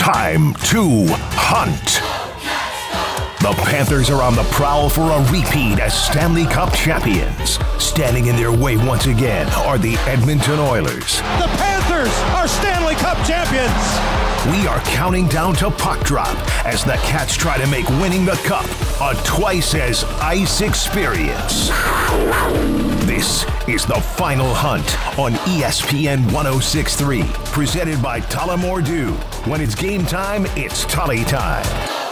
time to hunt. The Panthers are on the prowl for a repeat as Stanley Cup champions. Standing in their way once again are the Edmonton Oilers. The Panthers are Stanley Cup champions. We are counting down to puck drop as the Cats try to make winning the Cup a twice-as-ice experience. This is The Final Hunt on ESPN 106.3, presented by Tullamore Dew. When it's game time, it's Tully time.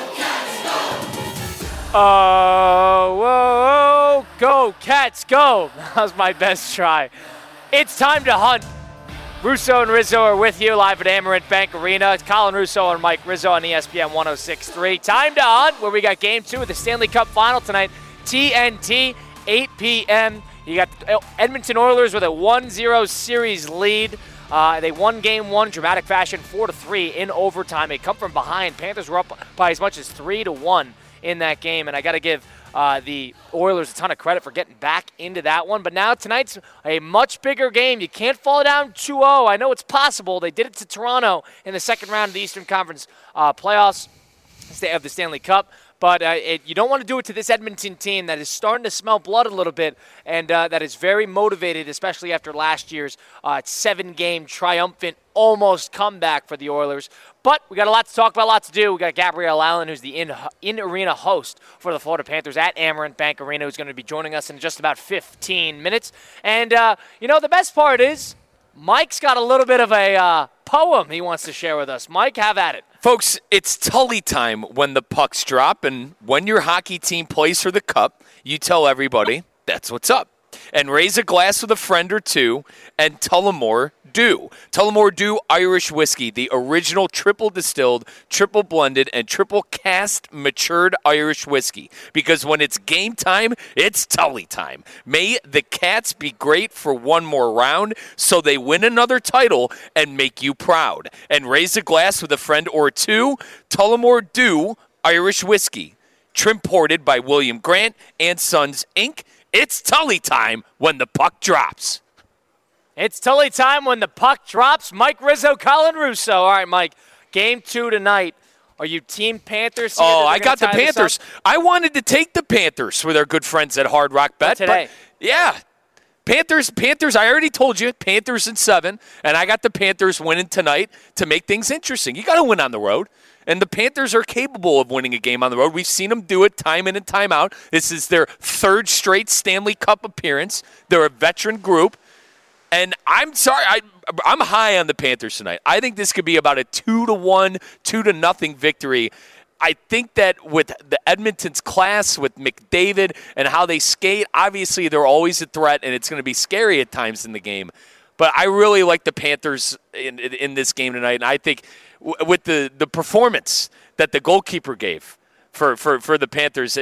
Whoa, go, Cats, go. That was my best try. It's time to hunt. Russo and Rizzo are with you live at Amerant Bank Arena. It's Colin Russo and Mike Rizzo on ESPN 106.3. Time to hunt, where we got game 2 of the Stanley Cup Final tonight. TNT, 8 p.m. You got Edmonton Oilers with a 1-0 series lead. They won game 1, dramatic fashion, 4-3 in overtime. They come from behind. Panthers were up by as much as 3-1 in that game, and I got to give the Oilers a ton of credit for getting back into that one. But now tonight's a much bigger game. You can't fall down 2-0. I know it's possible. They did it to Toronto in the second round of the Eastern Conference playoffs of the Stanley Cup. But you don't want to do it to this Edmonton team that is starting to smell blood a little bit and that is very motivated, especially after last year's 7-game triumphant almost comeback for the Oilers. But we got a lot to talk about, a lot to do. We got Gabrielle Allen, who's the in-arena host for the Florida Panthers at Amerant Bank Arena, who's going to be joining us in just about 15 minutes. And, the best part is Mike's got a little bit of a poem he wants to share with us. Mike, have at it. Folks, it's Tully time when the pucks drop, and when your hockey team plays for the Cup, you tell everybody that's what's up. And raise a glass with a friend or two, and Tullamore Dew. Tullamore Dew Irish Whiskey, the original triple distilled, triple blended, and triple cast matured Irish whiskey. Because when it's game time, it's Tully time. May the Cats be great for one more round so they win another title and make you proud. And raise a glass with a friend or two. Tullamore Dew Irish Whiskey. Imported by William Grant and Sons, Inc. It's Tully time when the puck drops. It's Tully time when the puck drops. Mike Rizzo, Colin Russo. All right, Mike, game 2 tonight. Are you Team Panthers? I got the Panthers. I wanted to take the Panthers with our good friends at Hard Rock Bet. Today. But yeah, Panthers, I already told you, Panthers in 7, and I got the Panthers winning tonight to make things interesting. You got to win on the road. And the Panthers are capable of winning a game on the road. We've seen them do it time in and time out. This is their 3rd straight Stanley Cup appearance. They're a veteran group. And I'm sorry, I'm high on the Panthers tonight. I think this could be about a 2-1, 2-0 victory. I think that with the Edmonton's class, with McDavid and how they skate, obviously they're always a threat, and it's going to be scary at times in the game. But I really like the Panthers in this game tonight, and I think with the performance that the goalkeeper gave for the Panthers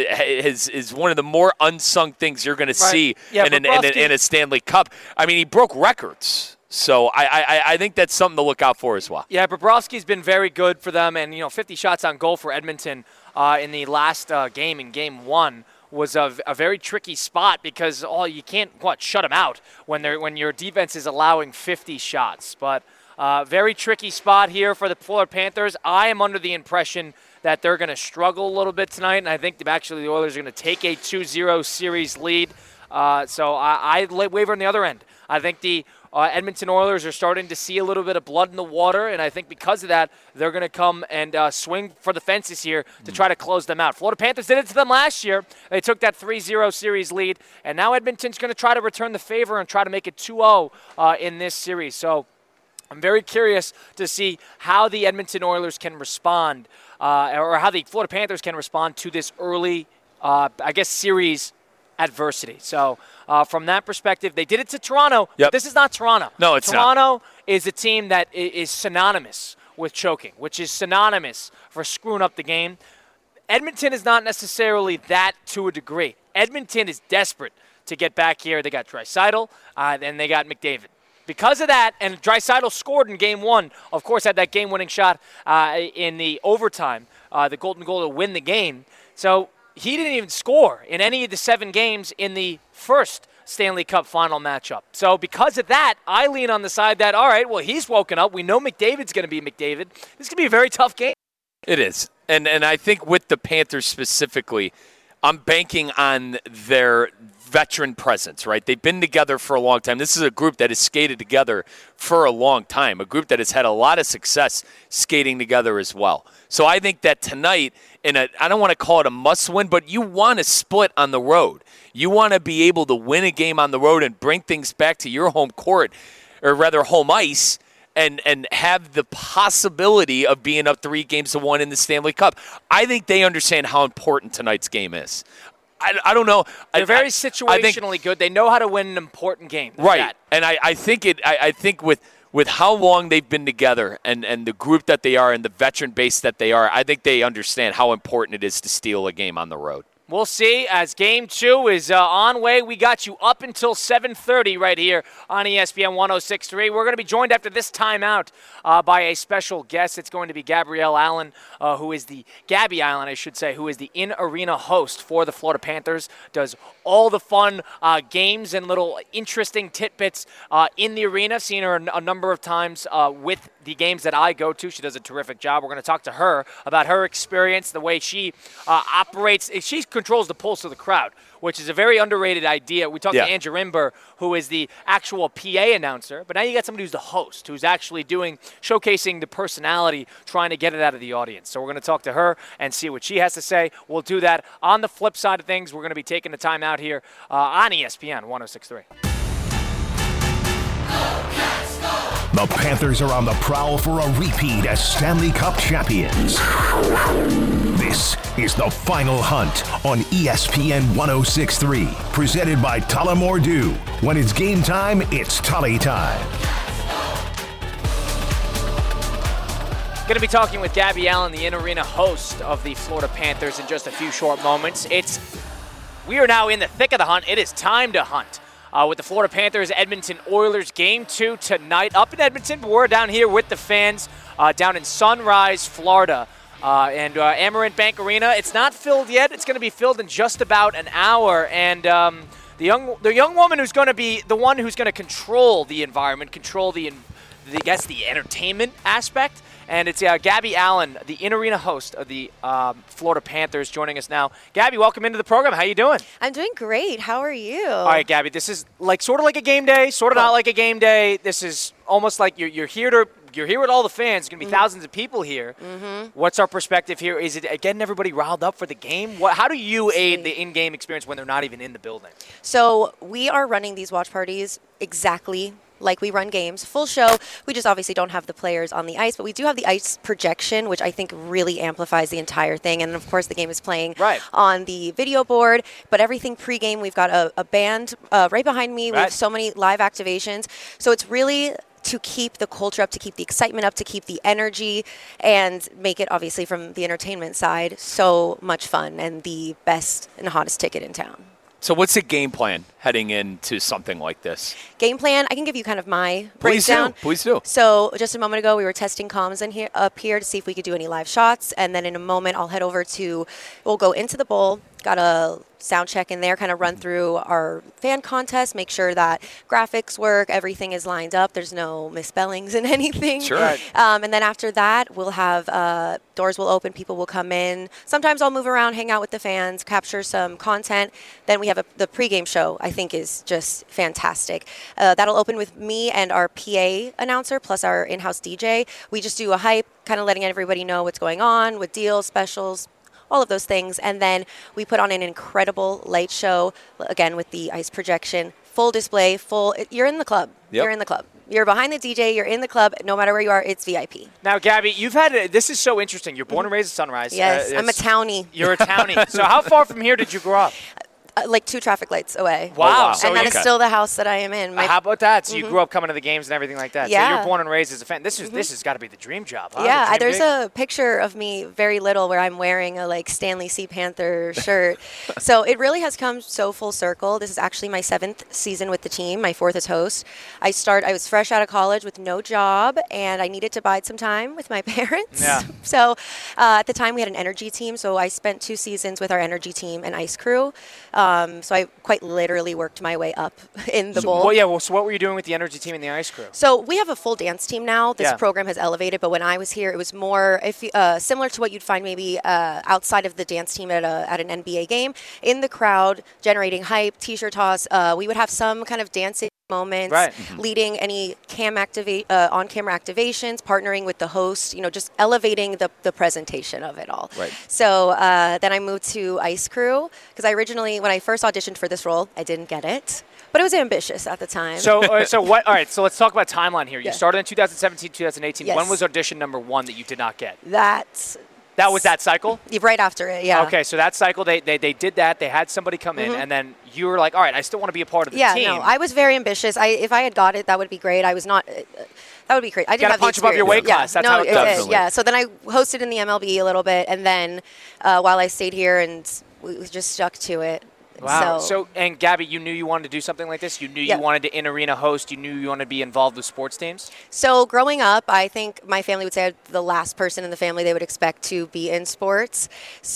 is one of the more unsung things you're going to see in a Stanley Cup. I mean, he broke records. So I think that's something to look out for as well. Yeah, Bobrovsky's been very good for them, and 50 shots on goal for Edmonton in the last game, in Game 1, was a very tricky spot because you can't shut them out when your defense is allowing 50 shots. But very tricky spot here for the Florida Panthers. I am under the impression that they're going to struggle a little bit tonight, and I think actually the Oilers are going to take a 2-0 series lead. So I waver on the other end. I think the Edmonton Oilers are starting to see a little bit of blood in the water, and I think because of that, they're going to come and swing for the fences here to try to close them out. Florida Panthers did it to them last year. They took that 3-0 series lead, and now Edmonton's going to try to return the favor and try to make it 2-0 in this series. So I'm very curious to see how the Edmonton Oilers can respond, or how the Florida Panthers can respond to this early, series adversity. So from that perspective, they did it to Toronto. Yep. But this is not Toronto. No, it's Toronto not. Toronto is a team that is synonymous with choking, which is synonymous for screwing up the game. Edmonton is not necessarily that to a degree. Edmonton is desperate to get back here. They got Draisaitl, and they got McDavid. Because of that, and Draisaitl scored in Game 1, of course, had that game-winning shot in the overtime, the golden goal to win the game. So he didn't even score in any of the 7 games in the first Stanley Cup final matchup. So because of that, I lean on the side that, all right, well, he's woken up. We know McDavid's going to be McDavid. This is going to be a very tough game. It is. And I think with the Panthers specifically, I'm banking on their veteran presence, right? They've been together for a long time. This is a group that has skated together for a long time, a group that has had a lot of success skating together as well. So I think that tonight, I don't want to call it a must-win, but you want to split on the road. You want to be able to win a game on the road and bring things back to your home court, or rather home ice, and have the possibility of being up 3-1 in the Stanley Cup. I think they understand how important tonight's game is. I don't know. They're very situationally good. They know how to win an important game. Right. That. And I think with how long they've been together and the group that they are and the veteran base that they are, I think they understand how important it is to steal a game on the road. We'll see as Game 2 is on way. We got you up until 7:30 right here on ESPN 106.3. We're going to be joined after this timeout by a special guest. It's going to be Gabrielle Allen, Gabby Allen, I should say, who is the in-arena host for the Florida Panthers, does all the fun games and little interesting tidbits in the arena. Seen her a number of times with the games that I go to. She does a terrific job. We're going to talk to her about her experience, the way she operates. She controls the pulse of the crowd, which is a very underrated idea. We talked to Andrew Imber, who is the actual PA announcer, but now you got somebody who's the host, who's actually showcasing the personality, trying to get it out of the audience. So we're going to talk to her and see what she has to say. We'll do that. On the flip side of things, we're going to be taking the time out here on ESPN 106.3. The Panthers are on the prowl for a repeat as Stanley Cup champions. This is the Final Hunt on ESPN 106.3, presented by Tullamore Dew. When it's game time, it's Tully time. Going to be talking with Gabby Allen, the in-arena host of the Florida Panthers, in just a few short moments. We are now in the thick of the hunt. It is time to hunt. With the Florida Panthers, Edmonton Oilers, Game 2 tonight. Up in Edmonton, but we're down here with the fans down in Sunrise, Florida. And Amerant Bank Arena, it's not filled yet. It's going to be filled in just about an hour. And the young woman who's going to be the one who's going to control the environment, control the entertainment aspect. And it's Gabby Allen, the in-arena host of the Florida Panthers, joining us now. Gabby, welcome into the program. How you doing? I'm doing great. How are you? All right, Gabby, this is sort of like a game day, sort of not like a game day. This is almost like you're here with all the fans. There's going to be thousands of people here. Mm-hmm. What's our perspective here? Is it getting everybody riled up for the game? How do you aid the in-game experience when they're not even in the building? So we are running these watch parties exactly like we run games, full show. We just obviously don't have the players on the ice, but we do have the ice projection, which I think really amplifies the entire thing. And, of course, the game is playing on the video board. But everything pregame, we've got a band right behind me. We have so many live activations. So it's really to keep the culture up, to keep the excitement up, to keep the energy, and make it, obviously, from the entertainment side, so much fun and the best and hottest ticket in town. So what's the game plan heading into something like this? Game plan, I can give you kind of my breakdown. Please do. So just a moment ago, we were testing comms up here to see if we could do any live shots. And then in a moment, I'll head over we'll go into the bowl, got a sound check in there, kind of run through our fan contest, make sure that graphics work, everything is lined up, there's no misspellings in anything. Sure. And then after that, we'll have doors will open, people will come in. Sometimes I'll move around, hang out with the fans, capture some content. Then we have the pregame show, I think is just fantastic. That'll open with me and our PA announcer, plus our in-house DJ. We just do a hype, kind of letting everybody know what's going on with deals, specials, all of those things. And then we put on an incredible light show, again, with the ice projection, full display, you're in the club. Yep. You're in the club. You're behind the DJ. You're in the club. No matter where you are, it's VIP. Now, Gabby, this is so interesting. You're born and raised in Sunrise. Yes, I'm a townie. You're a townie. So how far from here did you grow up? Like 2 traffic lights away. Wow. And that is still the house that I am in. How about that? So you grew up coming to the games and everything like that. Yeah. So you're born and raised as a fan. This has got to be the dream job, huh? Yeah, there's a picture of me very little where I'm wearing a Stanley C. Panther shirt. So it really has come so full circle. This is actually my 7th season with the team, my 4th as host. I was fresh out of college with no job, and I needed to bide some time with my parents. Yeah. So at the time we had an energy team, so I spent 2 seasons with our energy team and ice crew. So I quite literally worked my way up in the bowl. So what were you doing with the energy team and the ice crew? So we have a full dance team now. This Yeah. program has elevated, but when I was here, it was more similar to what you'd find maybe outside of the dance team at an NBA game. In the crowd, generating hype, T-shirt toss. We would have some kind of dancing moments, Right. leading any on-camera activations, partnering with the host, just elevating the presentation of it all. Right. So then I moved to Ice Crew because when I first auditioned for this role, I didn't get it, but it was ambitious at the time. So what? All right. So let's talk about timeline here. You Yeah. started in 2017, 2018. Yes. When was audition number 1 that you did not get? That was that cycle? right after it, yeah. Okay, so that cycle, they did that. They had somebody come in, and then you were like, all right, I still want to be a part of the team. Yeah, no, I was very ambitious. If I had got it, that would be great. I was not. That would be great. I didn't gotta have the punch above your weight experience. class. That's no, how it goes. is. Yeah. So then I hosted in the MLB a little bit, and then while I stayed here, and we just stuck to it. Wow. So, and Gabby, you knew you wanted to do something like this? You knew Yeah. you wanted to in-arena host? You knew you wanted to be involved with sports teams? So growing up, I think my family would say I'm the last person in the family they would expect to be in sports.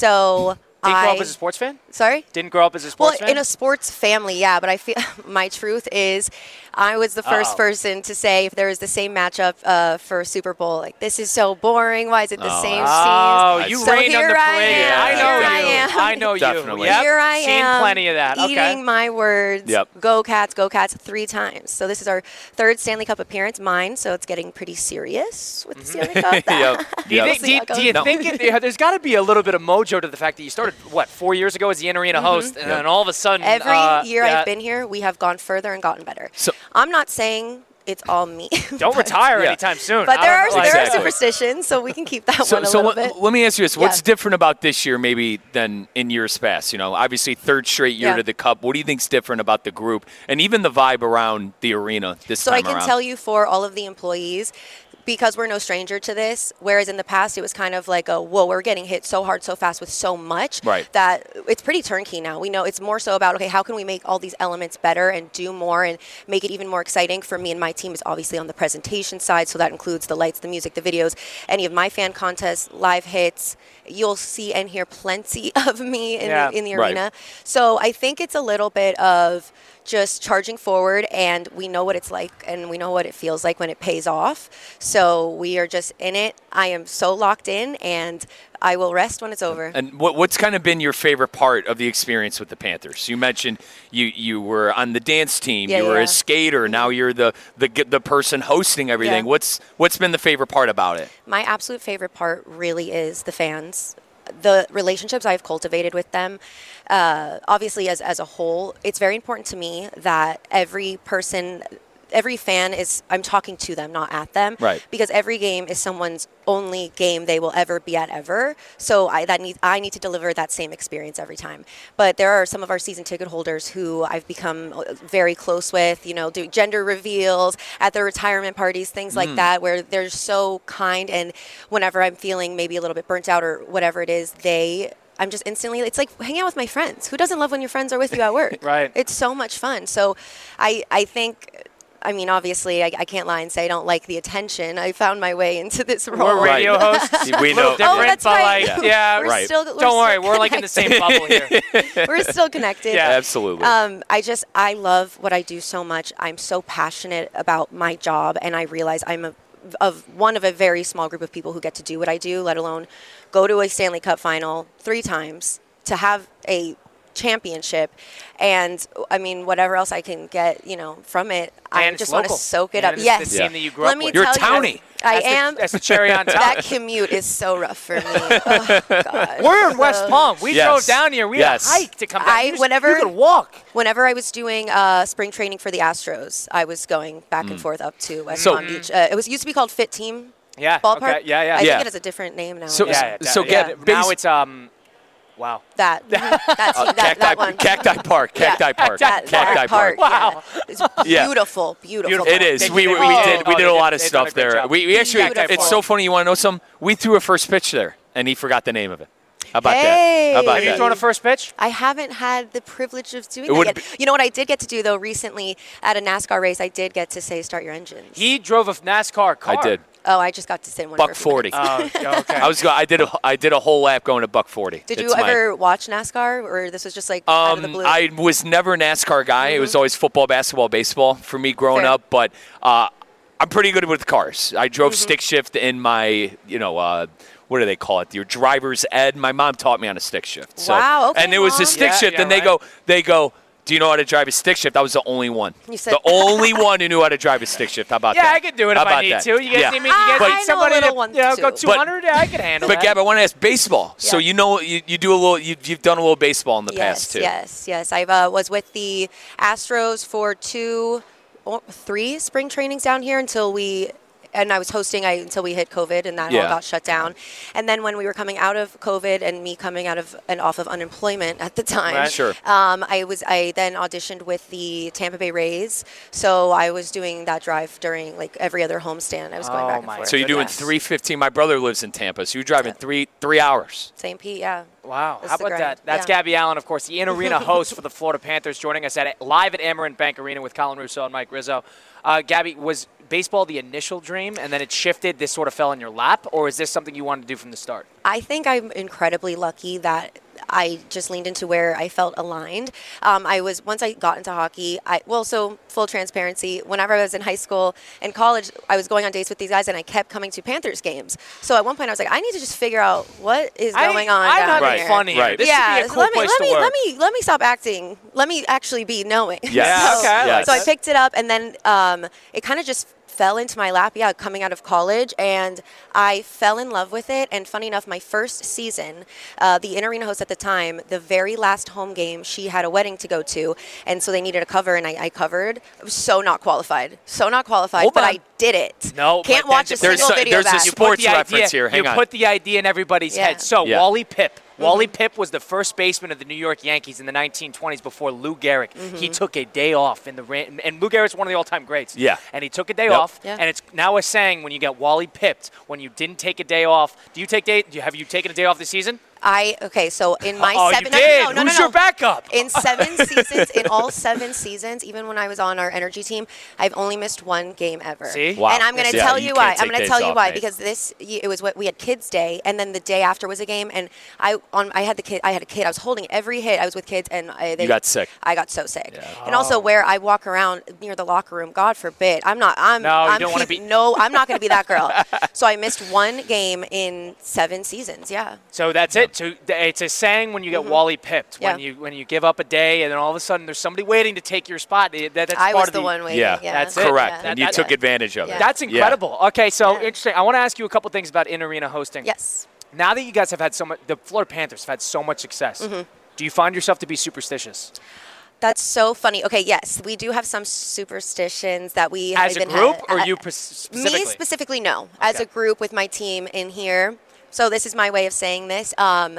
So Didn't grow up as a sports fan? Sorry? Didn't grow up as a sports fan? Well, in a sports family, yeah, but I feel my truth is I was the first person to say if there was the same matchup for Super Bowl, like, this is so boring. Why is it the same Oh, teams? you So rained on here the I parade. am. I know Here I you. am. I know you. Definitely. Yep. Here I Seen am. plenty of that. Eating Okay. my words. Yep. Go Cats 3 times. So this is our 3rd Stanley Cup appearance, mine. So it's getting pretty serious with the Stanley Cup. Yep. Do you Yep. think, do you think there's got to be a little bit of mojo to the fact that you started, 4 years ago as the in-arena host, and then all of a sudden... Every year yeah. I've been here, we have gone further and gotten better. So- I'm not saying it's all me. Don't retire anytime soon. But I there don't know. are Exactly. superstitions, so we can keep that So, one a so little let, bit. let me ask you this. What's Yeah. different about this year maybe than in years past? Obviously 3rd straight year Yeah. to the Cup. What do you think's different about the group and even the vibe around the arena this So time I can around? tell you for all of the employees, because we're no stranger to this, whereas in the past it was kind of like whoa, we're getting hit so hard so fast with so much Right. that it's pretty turnkey now. We know it's more so about, okay, how can we make all these elements better and do more and make it even more exciting? For me and my team is obviously on the presentation side, so that includes the lights, the music, the videos, any of my fan contests, live hits. You'll see and hear plenty of me in the Right. arena. So I think it's a little bit of just charging forward, and we know what it's like and we know what it feels like when it pays off. So we are just in it. I am so locked in, and I will rest when it's over. And what's kind of been your favorite part of the experience with the Panthers? You mentioned you were on the dance team, Yeah, you were yeah. a skater, now you're the person hosting everything. Yeah. What's been the favorite part about it? My absolute favorite part really is the fans. The relationships I've cultivated with them, obviously as a whole, it's very important to me that every fan is, I'm talking to them, not at them. Right. Because every game is someone's only game they will ever be at ever. So I need to deliver that same experience every time. But there are some of our season ticket holders who I've become very close with, doing gender reveals at their retirement parties, things like that, where they're so kind. And whenever I'm feeling maybe a little bit burnt out or whatever it is, I'm just instantly, it's like hanging out with my friends. Who doesn't love when your friends are with you at work? Right. It's so much fun. So I think, obviously, I can't lie and say I don't like the attention. I found my way into this role. We're radio hosts. We A little know. different, that's but right. like, yeah, We're right. still, don't worry, we're like in the same bubble here. We're still connected. Yeah. Absolutely. I love what I do so much. I'm so passionate about my job, and I realize I'm one of a very small group of people who get to do what I do, let alone go to a Stanley Cup final 3 times, to have a championship, and whatever else I can get, from it, I And it's just want to local. soak it And up. it's Yes. the team that you grew Let up me with. You're a tell townie. you, I am. That's the cherry on top. That commute is so rough for me. Oh, God. We're in West Palm. We Yes. drove down here. We Yes. had a hike to come down. whenever- you could walk. Whenever I was doing spring training for the Astros, I was going back and forth up to West So- Palm Beach. It used to be called Fit Team Yeah. Ballpark. Okay. Yeah. I Yeah. think it has a different name now. So- yeah. so yeah. get now base- it's that Cacti, that one. Cacti Park. Cacti Park. That Cacti park. Wow. Yeah. It's Yeah. beautiful. It is. They We did- did they a lot of they've done a stuff good there. job. We actually. Beautiful. It's so funny. You want to know something? We threw a first pitch there, and he forgot the name of it. How about Hey. that? How about Have you that? thrown a first pitch? I haven't had the privilege of doing It would that yet. You know what I did get to do, though, recently at a NASCAR race? I did get to say, start your engines. He drove a NASCAR car. I did. Oh, I just got to sit in one. Buck for a few 40. minutes. Oh, okay. I did a whole lap going to buck 40. Did you ever watch NASCAR, or this was just like out of the blue? I was never a NASCAR guy. It was always football, basketball, baseball for me growing Fair. up. But I'm pretty good with cars. I drove stick shift in my, what do they call it? Your driver's ed. My mom taught me on a stick shift. So, Wow, okay, and it was a Mom. stick shift, and right. they go, do you know how to drive a stick shift? I was the only one. You said- the only one who knew how to drive a stick shift. How about Yeah, that? I could do it How if I about need that? to. You guys Yeah. need me? You guys I need know a somebody little to one, go too. 200? Yeah, I can handle But that. Gab, I want to ask baseball. So Yeah. you know you do a little. You've done a little baseball in the past too. Yes. I was with the Astros for 3 spring trainings down here and I was hosting until we hit COVID, and that all Yeah. got shut down. And then when we were coming out of COVID and me coming out of and off of unemployment at the time, Right. Sure. I then auditioned with the Tampa Bay Rays. So I was doing that drive during like every other homestand. I was going Oh back and my forth. So you're doing Goodness. 3:15. My brother lives in Tampa, so you're driving three hours. Same Pete, yeah. Wow, That's how the about grind. that? That's Yeah. Gabby Allen, of course, the in-arena host for the Florida Panthers, joining us live at Amerant Bank Arena with Colin Russo and Mike Rizzo. Gabby, was baseball the initial dream, and then it shifted, this sort of fell in your lap, or is this something you wanted to do from the start? I think I'm incredibly lucky that I just leaned into where I felt aligned. Once I got into hockey, so full transparency, whenever I was in high school and college, I was going on dates with these guys and I kept coming to Panthers games. So at one point I was like, I need to just figure out what is going on I'm down not Right. here. funny. Right. This yeah, should be a so cool let me place to work. let me stop acting. Let me actually be knowing. Yes. Yeah, okay, I like So I that. picked it up, and then it kind of just fell into my lap, coming out of college, and I fell in love with it. And funny enough, my first season, the in-arena host at the time, the very last home game, she had a wedding to go to, and so they needed a cover, and I covered. I was so not qualified, Hold but on. I did it. No, Can't but watch a then- single video there's a back. sports You put the reference idea- here. Hang you on. put the idea in everybody's Yeah. head. So Yeah. Wally Pipp. Wally Pipp was the first baseman of the New York Yankees in the 1920s before Lou Gehrig. He took a day off in the rain, and Lou Gehrig's one of the all-time greats. Yeah. And he took a day Yep. off, Yeah. and it's now a saying when you get Wally Pipped, when you didn't take a day off. Have you taken a day off this season? So in my Oh, 7 you did. no, Who's your backup? In 7 seasons, in all 7 seasons, even when I was on our energy team, I've only missed 1 game ever. See? Wow. And I'm going to Yeah, tell you you can't why. I'm take going to days tell you off, why mate. because it was what we had Kids Day, and then the day after was a game, and I had a kid. I was holding every hit. I was with kids, and You got sick. I got so sick. And also where I walk around near the locker room, God forbid, I'm not. I'm. No, you I'm don't wanna be- No, I'm not going to be that girl. So I missed 1 game in 7 seasons. Yeah. So that's it. So it's a saying when you get Wally Pipped, Yeah. when you give up a day, and then all of a sudden there's somebody waiting to take your spot. That's I part was of the one waiting. Yeah, Yeah, That's it. correct. Yeah. And you took advantage of it. Yeah. That's incredible. Okay, so Yeah. interesting. I want to ask you a couple things about in-arena hosting. Yes. Now that you guys have had so much, the Florida Panthers have had so much success. Do you find yourself to be superstitious? That's so funny. Okay, yes, we do have some superstitions that we As a even group, had- or you specifically? Me specifically, no. As Okay. a group with my team in here. So this is my way of saying this.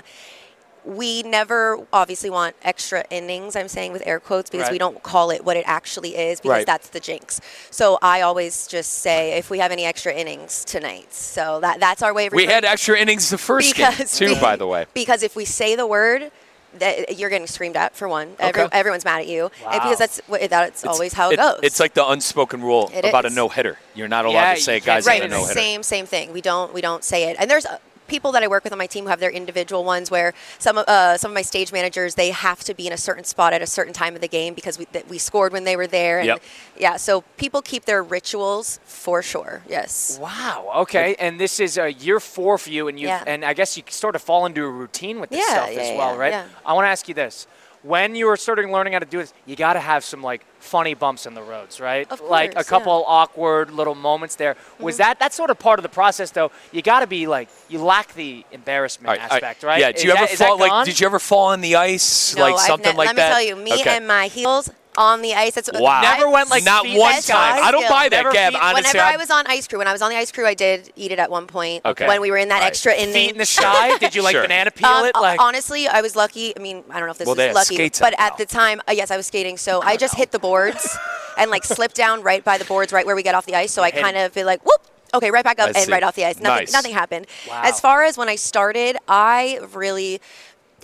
We never obviously want extra innings, I'm saying with air quotes, because Right. we don't call it what it actually is, because Right. that's the jinx. So I always just say if we have any extra innings tonight. So that's our way of We referring- had extra innings the first game too, by the way. Because if we say the word, that you're getting screamed at for one. Okay. Everyone's mad at you, and Wow. because that's always how it goes. It's like the unspoken rule It about is. a no-hitter. You're not allowed Yeah, to say you guys can't had say a it. no-hitter. same thing. We don't say it. And there's people that I work with on my team who have their individual ones where some of my stage managers, they have to be in a certain spot at a certain time of the game because we scored when they were there. And Yep. yeah, so people keep their rituals for sure. Yes. Wow. Okay. And this is year 4 for you, and Yeah. and I guess you sort of fall into a routine with this Yeah, stuff yeah, as well, yeah, right? yeah. I want to ask you this: when you were starting learning how to do this, you got to have some like funny bumps in the roads, right? Of Like a course, couple yeah. awkward little moments there. Was that's sort of part of the process, though? You got to be like, you lack the embarrassment aspect, right? Yeah. Is Do you ever that- is that fall gone? Did you ever fall on the ice, No, like I've something like let that? me tell you, me Okay. and my heels on the ice. That's Wow. Never went, like, not feet one best time. guys. I don't buy that, Never Gab. feet- Honestly, Whenever I was on ice crew, when I was on the ice crew, I did eat it at one point. Okay. When we were in that Right. extra inning. Feet in the sky? Did you like Sure. banana peel it? Like Honestly, I was lucky. I mean, I don't know if this Well, they is have lucky, skates but out at now. the time, yes, I was skating. So I just hit the boards and like slipped down right by the boards, right where we get off the ice. So I Hit kind of feel like, whoop. Okay, right back up I and see. right off the ice. Nice. Nothing happened. Wow. As far as when I started, I really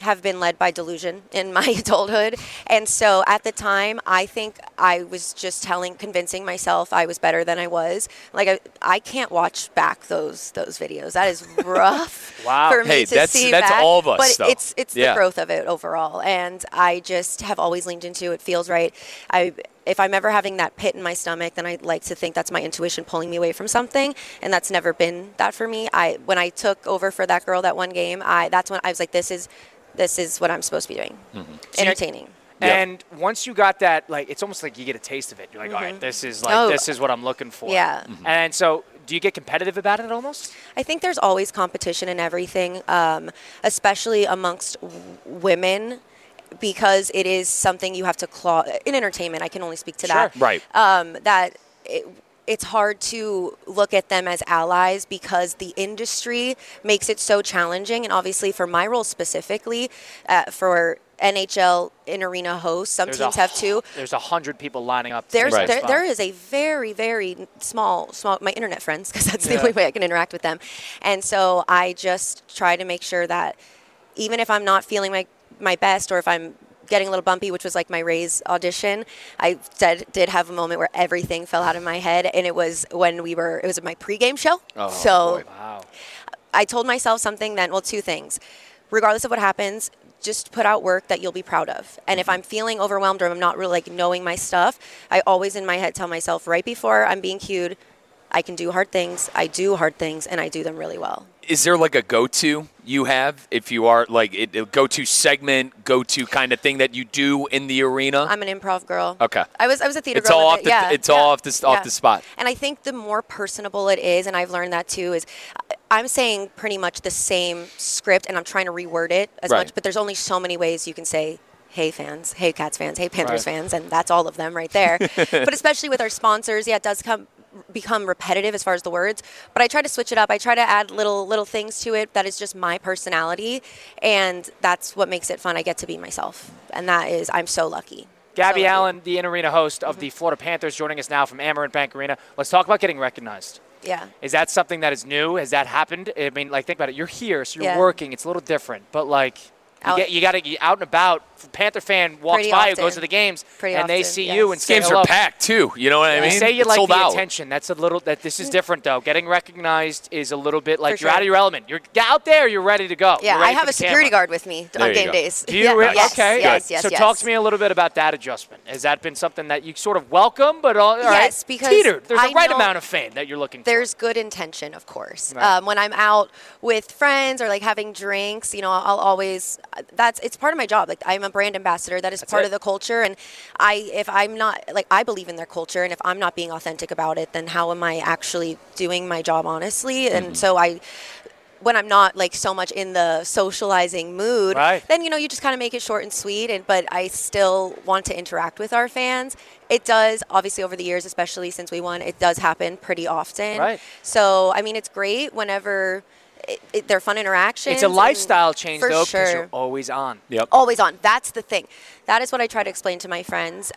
have been led by delusion in my adulthood. And so at the time, I think I was just convincing myself I was better than I was. Like, I can't watch back those videos. That is rough Wow. for me Hey, to see that's back. all of us, But though. it's Yeah. the growth of it overall. And I just have always leaned into it feels right. If I'm ever having that pit in my stomach, then I like to think that's my intuition pulling me away from something, and that's never been that for me. When I took over for that girl that one game, that's when I was like, this is what I'm supposed to be doing, entertaining. And once you got that, like, it's almost like you get a taste of it. You're like, all right, this is what I'm looking for. Yeah. And so, do you get competitive about it almost? I think there's always competition in everything, especially amongst women, because it is something you have to claw in entertainment. I can only speak to that. Right. It's hard to look at them as allies because the industry makes it so challenging. And obviously, for my role specifically, for NHL in-arena hosts, some teams have two. There's 100 people lining up. There Right. is a very, very small, my internet friends, because that's the only way I can interact with them. And so I just try to make sure that even if I'm not feeling my best, or if I'm getting a little bumpy, which was like my Rays audition, I did have a moment where everything fell out of my head, and it was when it was my pregame show. Boy. Wow. I told myself two things. Regardless of what happens, just put out work that you'll be proud of. And if I'm feeling overwhelmed or I'm not really knowing my stuff, I always in my head tell myself right before I'm being cued, I can do hard things, I do hard things, and I do them really well. Is there like a go-to you have if you are like a go-to segment, go-to kind of thing that you do in the arena? I'm an improv girl. Okay. I was a theater It's girl. all with it. it's all off the spot. And I think the more personable it is, and I've learned that too, is I'm saying pretty much the same script, and I'm trying to reword it as much. But there's only so many ways you can say, hey fans, hey Cats fans, hey Panthers fans, and that's all of them right there. But especially with our sponsors, it does become repetitive as far as the words, but I try to switch it up. I try to add little things to it that is just my personality, and that's what makes it fun. I get to be myself, and I'm so lucky. Gabby Allen, the in-arena host of the Florida Panthers, joining us now from Amerant Bank Arena. Let's talk about getting recognized. Yeah. Is that something that is new? Has that happened? I mean, think about it. You're here, so you're Yeah. working. It's a little different, but you got to get out and about. Panther fan walks Pretty by who often. goes to the games, Pretty and they often, see yes. you and say Games hello. are packed too. You know what I mean? You say you It's like sold the out. attention. That's a little. This is different though. Getting recognized is a little bit like For you're sure. out of your element. You're out there. You're ready to go. Yeah, You're ready I have for a the security camera. guard with me There on you game go. days. Do you really? Yes, Okay. Yes. So talk to me a little bit about that adjustment. Has that been something that you sort of welcome, but all right, Yes, because teetered? There's I a right know amount of fame that you're looking for. There's good intention, of course. Right. When I'm out with friends or having drinks, I'll always. It's part of my job. I'm a brand ambassador. That is part of the culture, and if I'm not I believe in their culture, and if I'm not being authentic about it, then how am I actually doing my job honestly? And so when I'm not so much in the socializing mood, then you just kind of make it short and sweet. But I still want to interact with our fans. It does, obviously, over the years, especially since we won, it does happen pretty often. Right. So I mean, it's great whenever they're fun interactions. It's a lifestyle change, for though, because sure. you're always on. Yep. Always on. That's the thing. That is what I try to explain to my friends.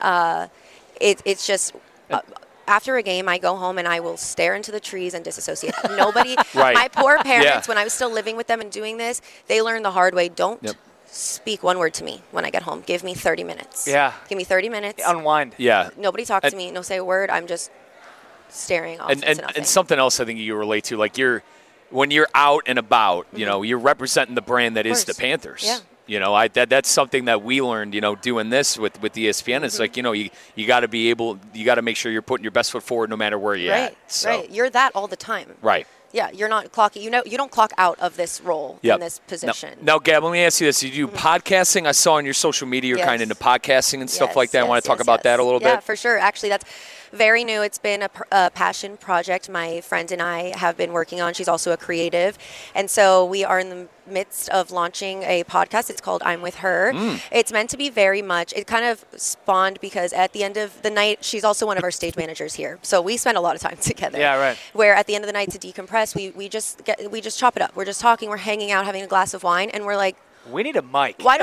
It's just. After a game, I go home and I will stare into the trees and disassociate. Nobody, my poor parents, when I was still living with them and doing this, they learned the hard way. Don't speak one word to me when I get home. Give me 30 minutes. Yeah. Give me 30 minutes. Unwind. Yeah. Nobody talk to me. No say a word. I'm just staring off into nothing. And something else I think you relate to, when you're out and about, you're representing the brand that is the Panthers. Yeah. That's something that we learned, doing this with ESPN. It's you got to be able, you got to make sure you're putting your best foot forward no matter where you're at. So. Right. You're that all the time. Right. Yeah, you're not clocking. You don't clock out of this role in this position. Now, Gab, let me ask you this: you do podcasting? I saw on your social media you're kind of into podcasting and stuff like that. I want to talk about that a little bit. Yeah, for sure. Actually, that's very new. It's been a passion project my friend and I have been working on. She's also a creative, and so we are in the midst of launching a podcast. It's called I'm With Her. It's meant to be very much. It kind of spawned because at the end of the night, she's also one of our stage managers here, so we spend a lot of time together. Yeah, right. Where at the end of the night to decompress, we just chop it up. We're just talking. We're hanging out, having a glass of wine, and we're like, We need a mic. Why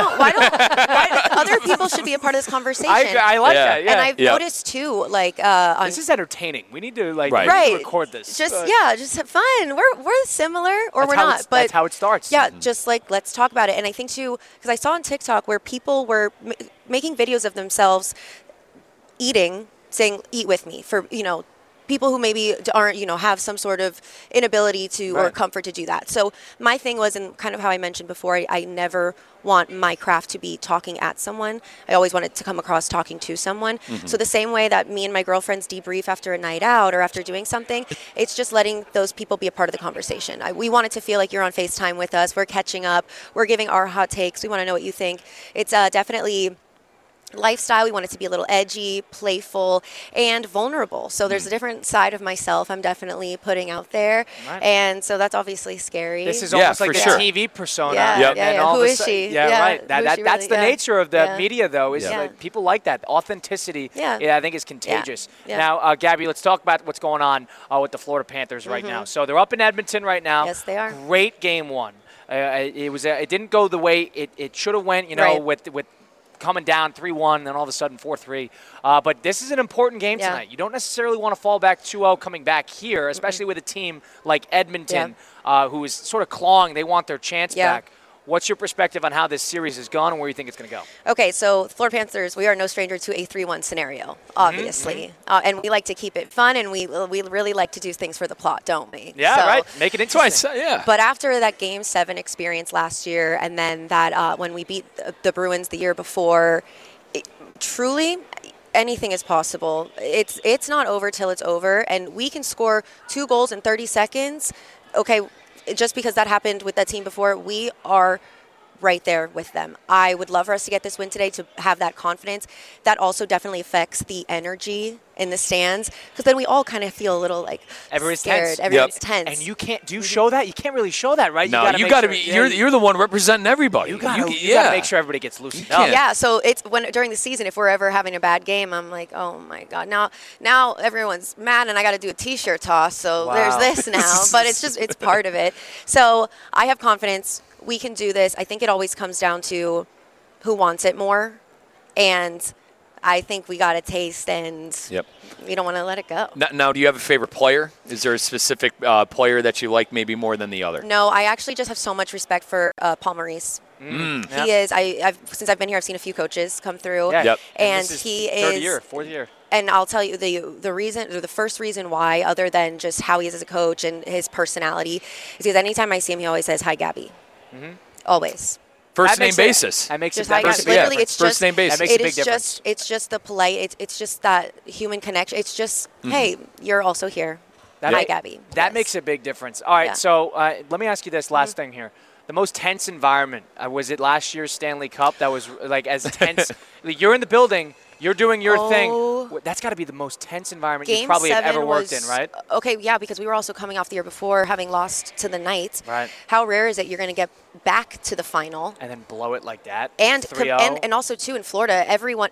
other people should be a part of this conversation? I like that. Yeah. And I've noticed too, like on this is entertaining. We need to like Right. we need to right, record this. just have fun. We're similar, or we're not. But that's how it starts. yeah, just like let's talk about it. And I think too, because I saw on TikTok where people were making videos of themselves eating, saying "eat with me" for people who maybe aren't, have some sort of inability to or Right. comfort to do that. So my thing was, and kind of how I mentioned before, I never want my craft to be talking at someone. I always want it to come across talking to someone. So the same way that me and my girlfriends debrief after a night out or after doing something, it's just letting those people be a part of the conversation. We want it to feel like you're on FaceTime with us. We're catching up. We're giving our hot takes. We want to know what you think. It's definitely lifestyle. We want it to be a little edgy, playful, and vulnerable. So there's a different side of myself I'm definitely putting out there. Right. And so that's obviously scary. This is Yeah, almost like for the sure. TV persona. Yeah, Yep. And yeah, yeah. all Who of a is sudden- she? Yeah, Yeah, right. who is That's she the really? Yeah. nature of the Yeah. media, though, is Yeah. like, people like that. Authenticity, Yeah. I think, is contagious. Yeah. Now, Gabby, let's talk about what's going on with the Florida Panthers right now. So they're up in Edmonton right now. Yes, they are. Great game one. It didn't go the way it should have went, Right. with coming down 3-1, then all of a sudden 4-3. But this is an important game Yeah. tonight. You don't necessarily want to fall back 2-0 coming back here, especially with a team like Edmonton, who is sort of clawing. They want their chance Yeah. back. What's your perspective on how this series has gone and where you think it's going to go? Okay, so Florida Panthers, we are no stranger to a 3-1 scenario, obviously. And we like to keep it fun, and we really like to do things for the plot, don't we? Yeah, So- right. Make it That's why I interesting. said, yeah. But after that Game 7 experience last year, and then that when we beat the Bruins the year before, truly anything is possible. It's not over till it's over, and we can score 2 goals in 30 seconds. Okay, just because that happened with that team before, we are right there with them. I would love for us to get this win today to have that confidence. That also definitely affects the energy in the stands, because then we all kind of feel a little like Everybody's scared. tense. Everyone's Yep. tense. And you can't. Do you show that? You can't really show that, right? No, you make got to sure- be. yeah, You're the one representing everybody. You got to yeah. make sure everybody gets loosened You up. can't. Yeah, so it's when during the season, if we're ever having a bad game, I'm like, oh my god, now everyone's mad, and I got to do a T-shirt toss. So Wow. there's this now, but it's part of it. So I have confidence we can do this. I think it always comes down to who wants it more, and I think we got a taste, and Yep. we don't want to let it go. Now, do you have a favorite player? Is there a specific player that you like maybe more than the other? No, I actually just have so much respect for Paul Maurice. Yeah. He is. Since I've been here, I've seen a few coaches come through. Yeah. Yep. And this is he third is. year, fourth year. And I'll tell you the reason, or the first reason why, other than just how he is as a coach and his personality, is because anytime I see him, he always says, "Hi, Gabby." Always. First That name makes it- basis. That makes Just it hi, that Gabby. makes a big Literally, difference. it's First just name basis. That makes a it big is difference. it's just the polite. It's just that human connection. It's just, hey, you're also here. That Hi, ma- Gabby. That Yes. makes a big difference. All right, Yeah. so let me ask you this last thing here. The most tense environment, was it last year's Stanley Cup that was like as tense? Like, you're in the building, you're doing your thing. That's got to be the most tense environment you Game probably have 7 ever worked was- in, right? Okay, yeah, because we were also coming off the year before having lost to the Knights. Right. How rare is it you're going to get back to the final? And then blow it like that. And 3-0. and also too in Florida, everyone.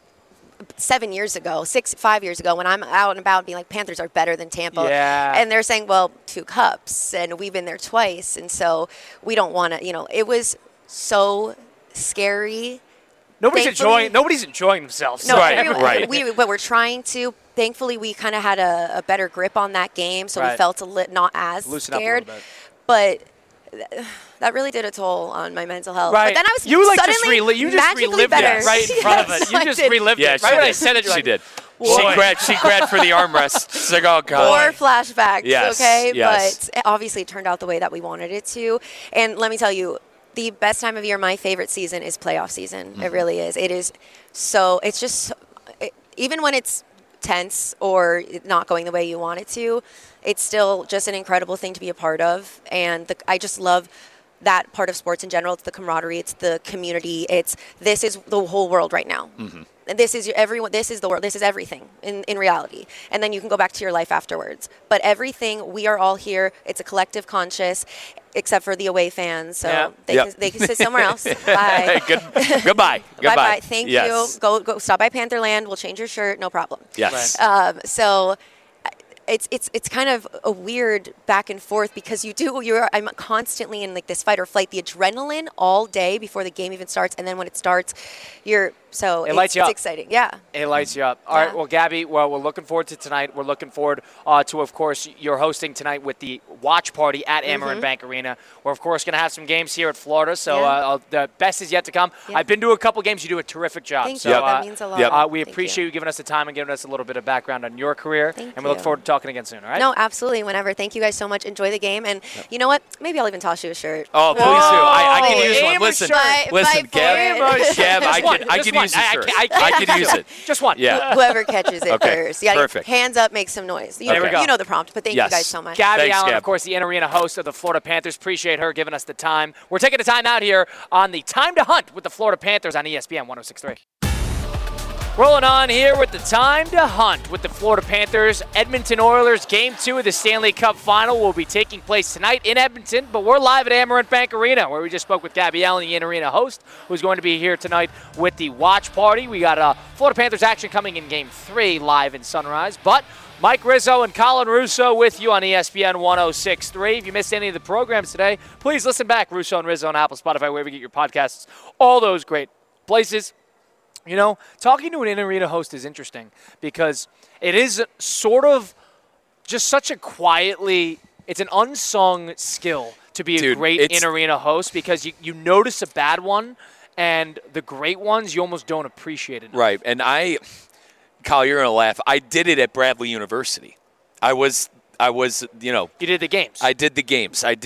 5 years ago, when I'm out and about being like, Panthers are better than Tampa. Yeah. And they're saying, well, 2 cups, and we've been there twice, and so we don't want to. It was so scary. Nobody's thankfully- enjoying themselves. No, Right, everyone, right. but we're trying to. Thankfully, we kind of had a better grip on that game, so we Right. felt not as Loosen up a scared. little bit. But that really did a toll on my mental health. Right. But then I was you like suddenly you just magically relived better. it right in front of Yes, it. You I just did. relived Yeah, it. she Right when I did. said it, you're She like, did. Boy. She grabbed for the armrest. She's like, oh god. More flashbacks, Yes, okay? yes. But obviously it turned out the way that we wanted it to. And let me tell you, the best time of year, my favorite season is playoff season. It really is. It is so, it's just, even when it's tense or not going the way you want it to, it's still just an incredible thing to be a part of. And I just love that part of sports in general. It's the camaraderie, it's the community, this is the whole world right now. And this is everyone. This is the world. This is everything in reality. And then you can go back to your life afterwards. But everything, we are all here. It's a collective conscious, except for the away fans. So Yeah. they can sit somewhere else. Bye. Goodbye. Bye bye. Thank Yes. you. Go stop by Pantherland. We'll change your shirt. No problem. Yes. So it's kind of a weird back and forth because I'm constantly in like this fight or flight, the adrenaline all day before the game even starts, and then when it starts, lights you up. It's exciting. Yeah. It lights you up. All right, well, Gabby, we're looking forward to tonight. We're looking forward to, of course, you're hosting tonight with the watch party at Amerant Bank Arena. We're, of course, going to have some games here at Florida, so the best is yet to come. Yeah. I've been to a couple games. You do a terrific job. Thank you. That means a lot. We appreciate you giving us the time and giving us a little bit of background on your career, Thank and you. we look forward to talking again soon, all right? No, absolutely, whenever. Thank you guys so much. Enjoy the game, and you know what? Maybe I'll even toss you a shirt. Oh, please do. I can use one. Listen, Gab, I can use a shirt. I can use it. Just one. Yeah. Whoever catches it first. Yeah, perfect. Hands up, make some noise. You know the prompt, but thank you guys so much. Gabby Allen, Gab. of course, the in-arena host of the Florida Panthers. Appreciate her giving us the time. We're taking the time out here on the Time to Hunt with the Florida Panthers on ESPN 106.3. Rolling on here with the Time to Hunt with the Florida Panthers. Edmonton Oilers Game 2 of the Stanley Cup Final will be taking place tonight in Edmonton, but we're live at Amerant Bank Arena, where we just spoke with Gabby Allen, the in-arena host, who's going to be here tonight with the watch party. We got Florida Panthers action coming in Game 3 live in Sunrise, but Mike Rizzo and Colin Russo with you on ESPN 106.3. If you missed any of the programs today, please listen back. Russo and Rizzo on Apple, Spotify, wherever you get your podcasts, all those great places. You know, talking to an in-arena host is interesting because it is sort of just such a it's an unsung skill to be a great in-arena host because you notice a bad one and the great ones you almost don't appreciate enough. Right, and Kyle, you're going to laugh. I did it at Bradley University. I was, You did the games. I did the games. I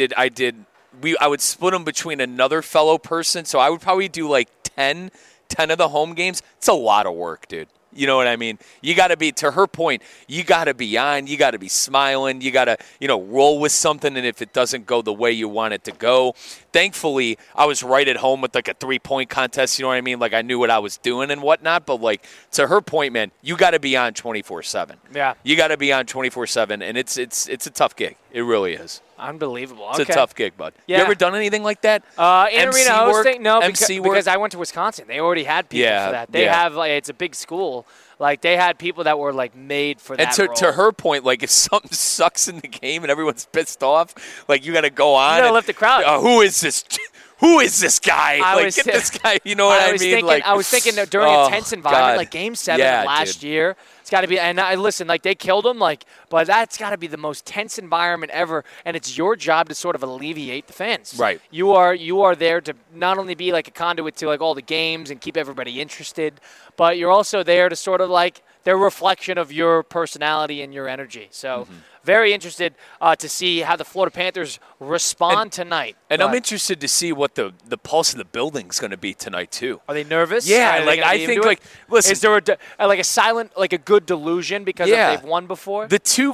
would split them between another fellow person, so I would probably do like 10 of the home games. It's a lot of work, dude. You know what I mean? You got to be, to her point, you got to be on, you got to be smiling, you got to, roll with something, and if it doesn't go the way you want it to go. Thankfully, I was right at home with like a 3-point contest, you know what I mean? Like I knew what I was doing and whatnot, but like to her point, man, you got to be on 24/7. Yeah. You got to be on 24/7, and it's a tough gig. It really is. Unbelievable. It's a tough gig, bud. Yeah. You ever done anything like that? In-arena hosting? No, MC because I went to Wisconsin. They already had people for that. They have, it's a big school. Like, they had people that were, made for that role. And to her point, if something sucks in the game and everyone's pissed off, you got to go on. You got to lift the crowd. Who is this? Who is this guy? Get this guy. You know what I mean? I was thinking that during a tense environment, like Game 7 of last year, it's got to be. And listen, they killed him, but that's got to be the most tense environment ever. And it's your job to sort of alleviate the fans. Right. You are there to not only be like a conduit to all the games and keep everybody interested, but you're also there to sort of they're a reflection of your personality and your energy. So. Very interested to see how the Florida Panthers respond tonight. And I'm interested to see what the pulse of the building's going to be tonight too. Are they nervous? Yeah, I think listen. Is there a silent, a good delusion because they've won before? The two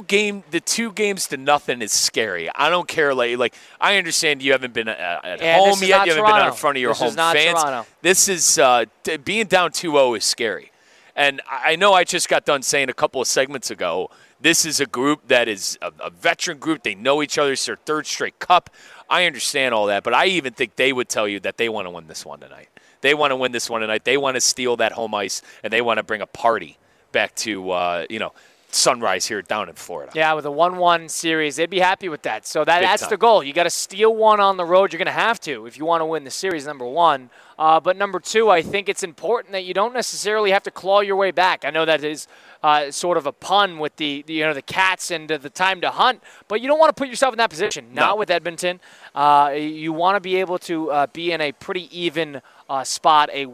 games to nothing is scary. I don't care. I understand you haven't been at home yet. You haven't been out in front of your home fans. Toronto. This is being down 2-0 is scary. And I know I just got done saying a couple of segments ago, this is a group that is a veteran group. They know each other. It's their third straight cup. I understand all that, but I even think they would tell you that they want to win this one tonight. They want to win this one tonight. They want to steal that home ice, and they want to bring a party back to, Sunrise here down in Florida. Yeah, with a 1-1 series, they'd be happy with that. So that's the goal. You got to steal one on the road. You're going to have to if you want to win the series, number one. But number two, I think it's important that you don't necessarily have to claw your way back. I know that is sort of a pun with the Cats and the time to hunt, but you don't want to put yourself in that position. Not with Edmonton. You want to be able to be in a pretty even spot, a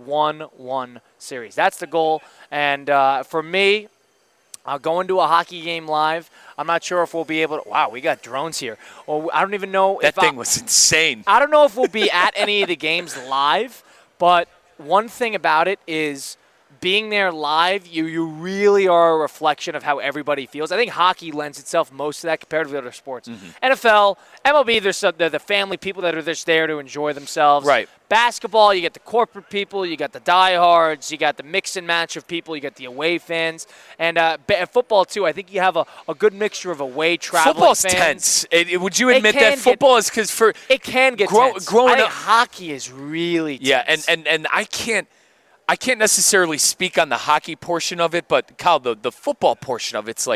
1-1 series. That's the goal. And for me, going to a hockey game live, I'm not sure if we'll be able to. Wow, we got drones here. Or I don't even know that thing was insane. I don't know if we'll be at any of the games live, but one thing about it is being there live, you really are a reflection of how everybody feels. I think hockey lends itself most to that compared to the other sports. NFL, MLB, there's the family people that are just there to enjoy themselves. Right. Basketball, you get the corporate people, you got the diehards, you got the mix and match of people, you got the away fans. And football, too, I think you have a good mixture of away traveling Football's fans. tense. Would you admit that football is because for it can get tense. Growing I think up, hockey is really tense. Yeah, and I can't necessarily speak on the hockey portion of it, but Kyle, the football portion of it's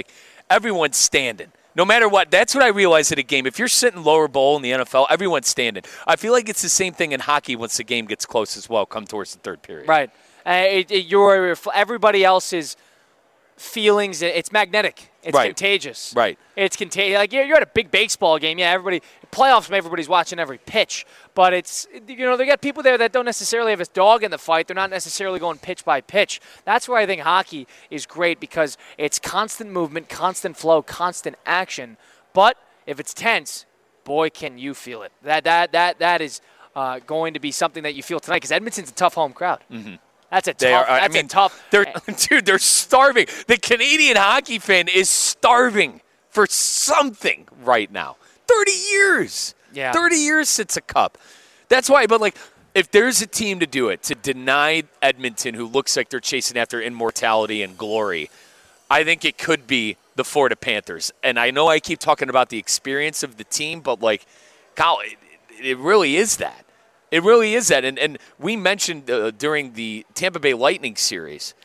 everyone's standing. No matter what, that's what I realize at a game. If you're sitting lower bowl in the NFL, everyone's standing. I feel like it's the same thing in hockey once the game gets close as well, come towards the third period. Right. Everybody else's feelings, it's magnetic. It's contagious. Right. It's contagious. Like you're at a big baseball game. Yeah, playoffs, everybody's watching every pitch. But it's, they got people there that don't necessarily have a dog in the fight. They're not necessarily going pitch by pitch. That's why I think hockey is great, because it's constant movement, constant flow, constant action. But if it's tense, boy, can you feel it. That is going to be something that you feel tonight, because Edmonton's a tough home crowd. Mm-hmm. That's a tough. They're starving. The Canadian hockey fan is starving for something right now. 30 years. Yeah. 30 years since a cup. That's why, but like, if there's a team to do it, to deny Edmonton, who looks like they're chasing after immortality and glory, I think it could be the Florida Panthers. And I know I keep talking about the experience of the team, but like, Kyle, it really is that. It really is that. And we mentioned during the Tampa Bay Lightning series,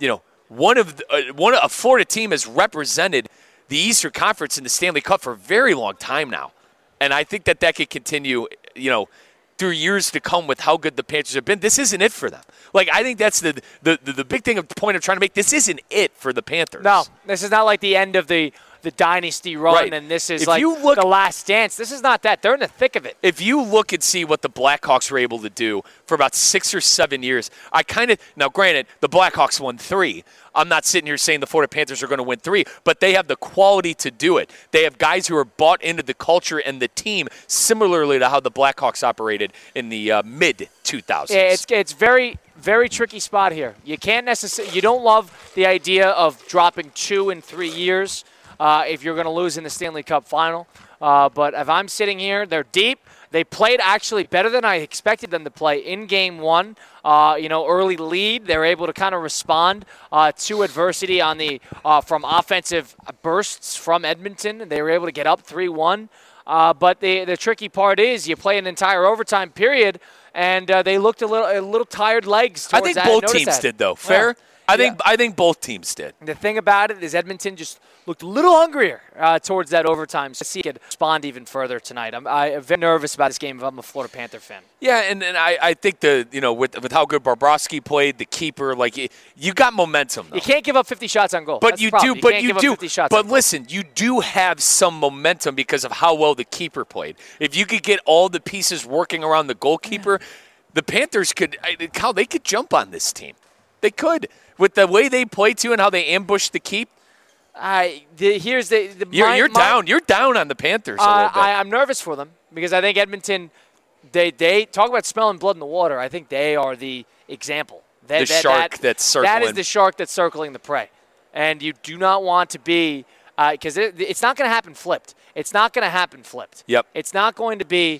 a Florida team has represented the Eastern Conference in the Stanley Cup for a very long time now. And I think that could continue, through years to come with how good the Panthers have been. This isn't it for them. Like, I think that's the big thing, the point I'm trying to make. This isn't it for the Panthers. No, this is not like the end of the dynasty run, right. And this is the last dance. This is not that. They're in the thick of it. If you look and see what the Blackhawks were able to do for about 6 or 7 years, now granted, the Blackhawks won 3. I'm not sitting here saying the Florida Panthers are going to win 3, but they have the quality to do it. They have guys who are bought into the culture and the team, similarly to how the Blackhawks operated in the mid-2000s. Yeah, it's very, very tricky spot here. You can't necessarily. You don't love the idea of dropping 2 in 3 years. If you're going to lose in the Stanley Cup final. But if I'm sitting here, they're deep. They played actually better than I expected them to play in Game 1. Early lead. They were able to kind of respond to adversity on from offensive bursts from Edmonton. They were able to get up 3-1. But the tricky part is you play an entire overtime period, and they looked a little tired legs towards I think that. both teams did, though. Fair? Yeah. I think both teams did. The thing about it is Edmonton just looked a little hungrier towards that overtime. So see, could respond even further tonight. I'm very nervous about this game if I'm a Florida Panther fan. Yeah, and I think with how good Bobrovsky played, the keeper, like you got momentum. Though. You can't give up 50 shots on goal. But you do. But listen, you do have some momentum because of how well the keeper played. If you could get all the pieces working around the goalkeeper, the Panthers could jump on this team. They could. With the way they play too and how they ambush the keep. You're down on the Panthers a little bit. I'm nervous for them because I think Edmonton, they talk about smelling blood in the water. I think they are the example. The shark that's circling. That is the shark that's circling the prey. And you do not want to be, because it's not going to happen flipped. It's not going to happen flipped. Yep. It's not going to be,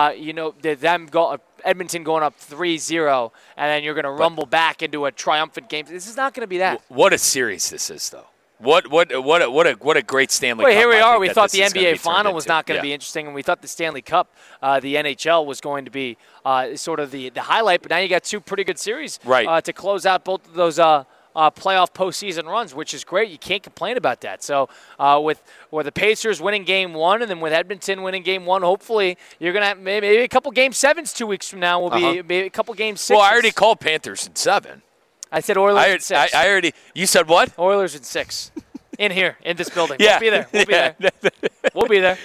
Edmonton going up 3-0, and then you're going to rumble back into a triumphant game. This is not going to be that. What a series this is, though. What a great Stanley Cup. Here we are. We thought the NBA final was not going to be interesting, and we thought the Stanley Cup, the NHL, was going to be sort of the highlight. But now you got 2 pretty good series to close out both of those playoff postseason runs, which is great. You can't complain about that. So with the Pacers winning Game 1 and then with Edmonton winning Game 1, hopefully you're going to have maybe a couple Game 7s 2 weeks from now. Will be maybe a couple Game 6s. Well, I already called Panthers in 7. I said Oilers in 6. I already. You said what? Oilers in 6. In here, in this building. Yeah. We'll be there. We'll be there.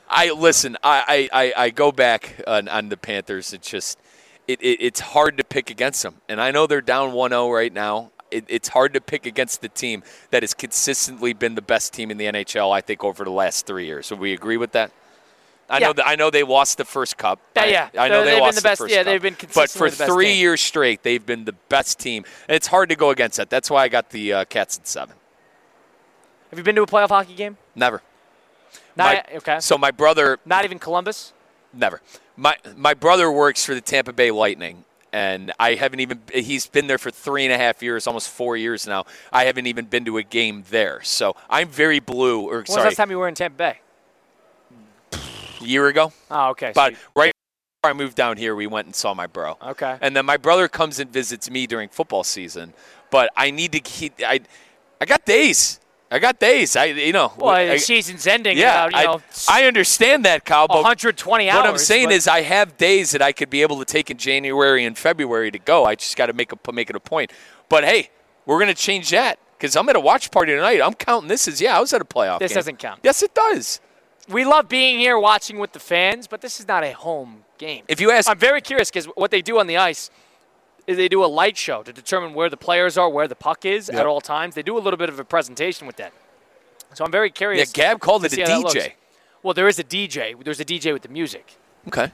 I go back on the Panthers. It's just it's hard to pick against them, and I know they're down 1-0 right now. It's hard to pick against the team that has consistently been the best team in the NHL, I think, over the last 3 years. So we agree with that? I know they lost the first cup. Yeah. I know they lost the first cup. Yeah, they've been consistently But for 3 years straight, they've been the best team. And it's hard to go against that. That's why I got the Cats in 7. Have you been to a playoff hockey game? Never. Okay. So my brother... Not even Columbus? Never. My brother works for the Tampa Bay Lightning. And I haven't even – he's been there for 3.5 years, almost 4 years now. I haven't even been to a game there. So I'm very blue. When was the last time you were in Tampa Bay? A year ago. Oh, okay. But right before I moved down here, we went and saw my bro. Okay. And then my brother comes and visits me during football season. But I need to – I got days. I got days. Well, the season's ending. Yeah, I understand that, Kyle. But 120 hours. What I'm saying is I have days that I could be able to take in January and February to go. I just got to make it a point. But, hey, we're going to change that because I'm at a watch party tonight. I'm counting this as, I was at a playoff This game. doesn't count. Yes, it does. We love being here watching with the fans, but this is not a home game. If you ask, I'm very curious because what they do on the ice is they do a light show to determine where the players are, where the puck is at all times. They do a little bit of a presentation with that. So I'm very curious. Yeah, Gab called it a DJ. Well, there is a DJ. There's a DJ with the music. Okay.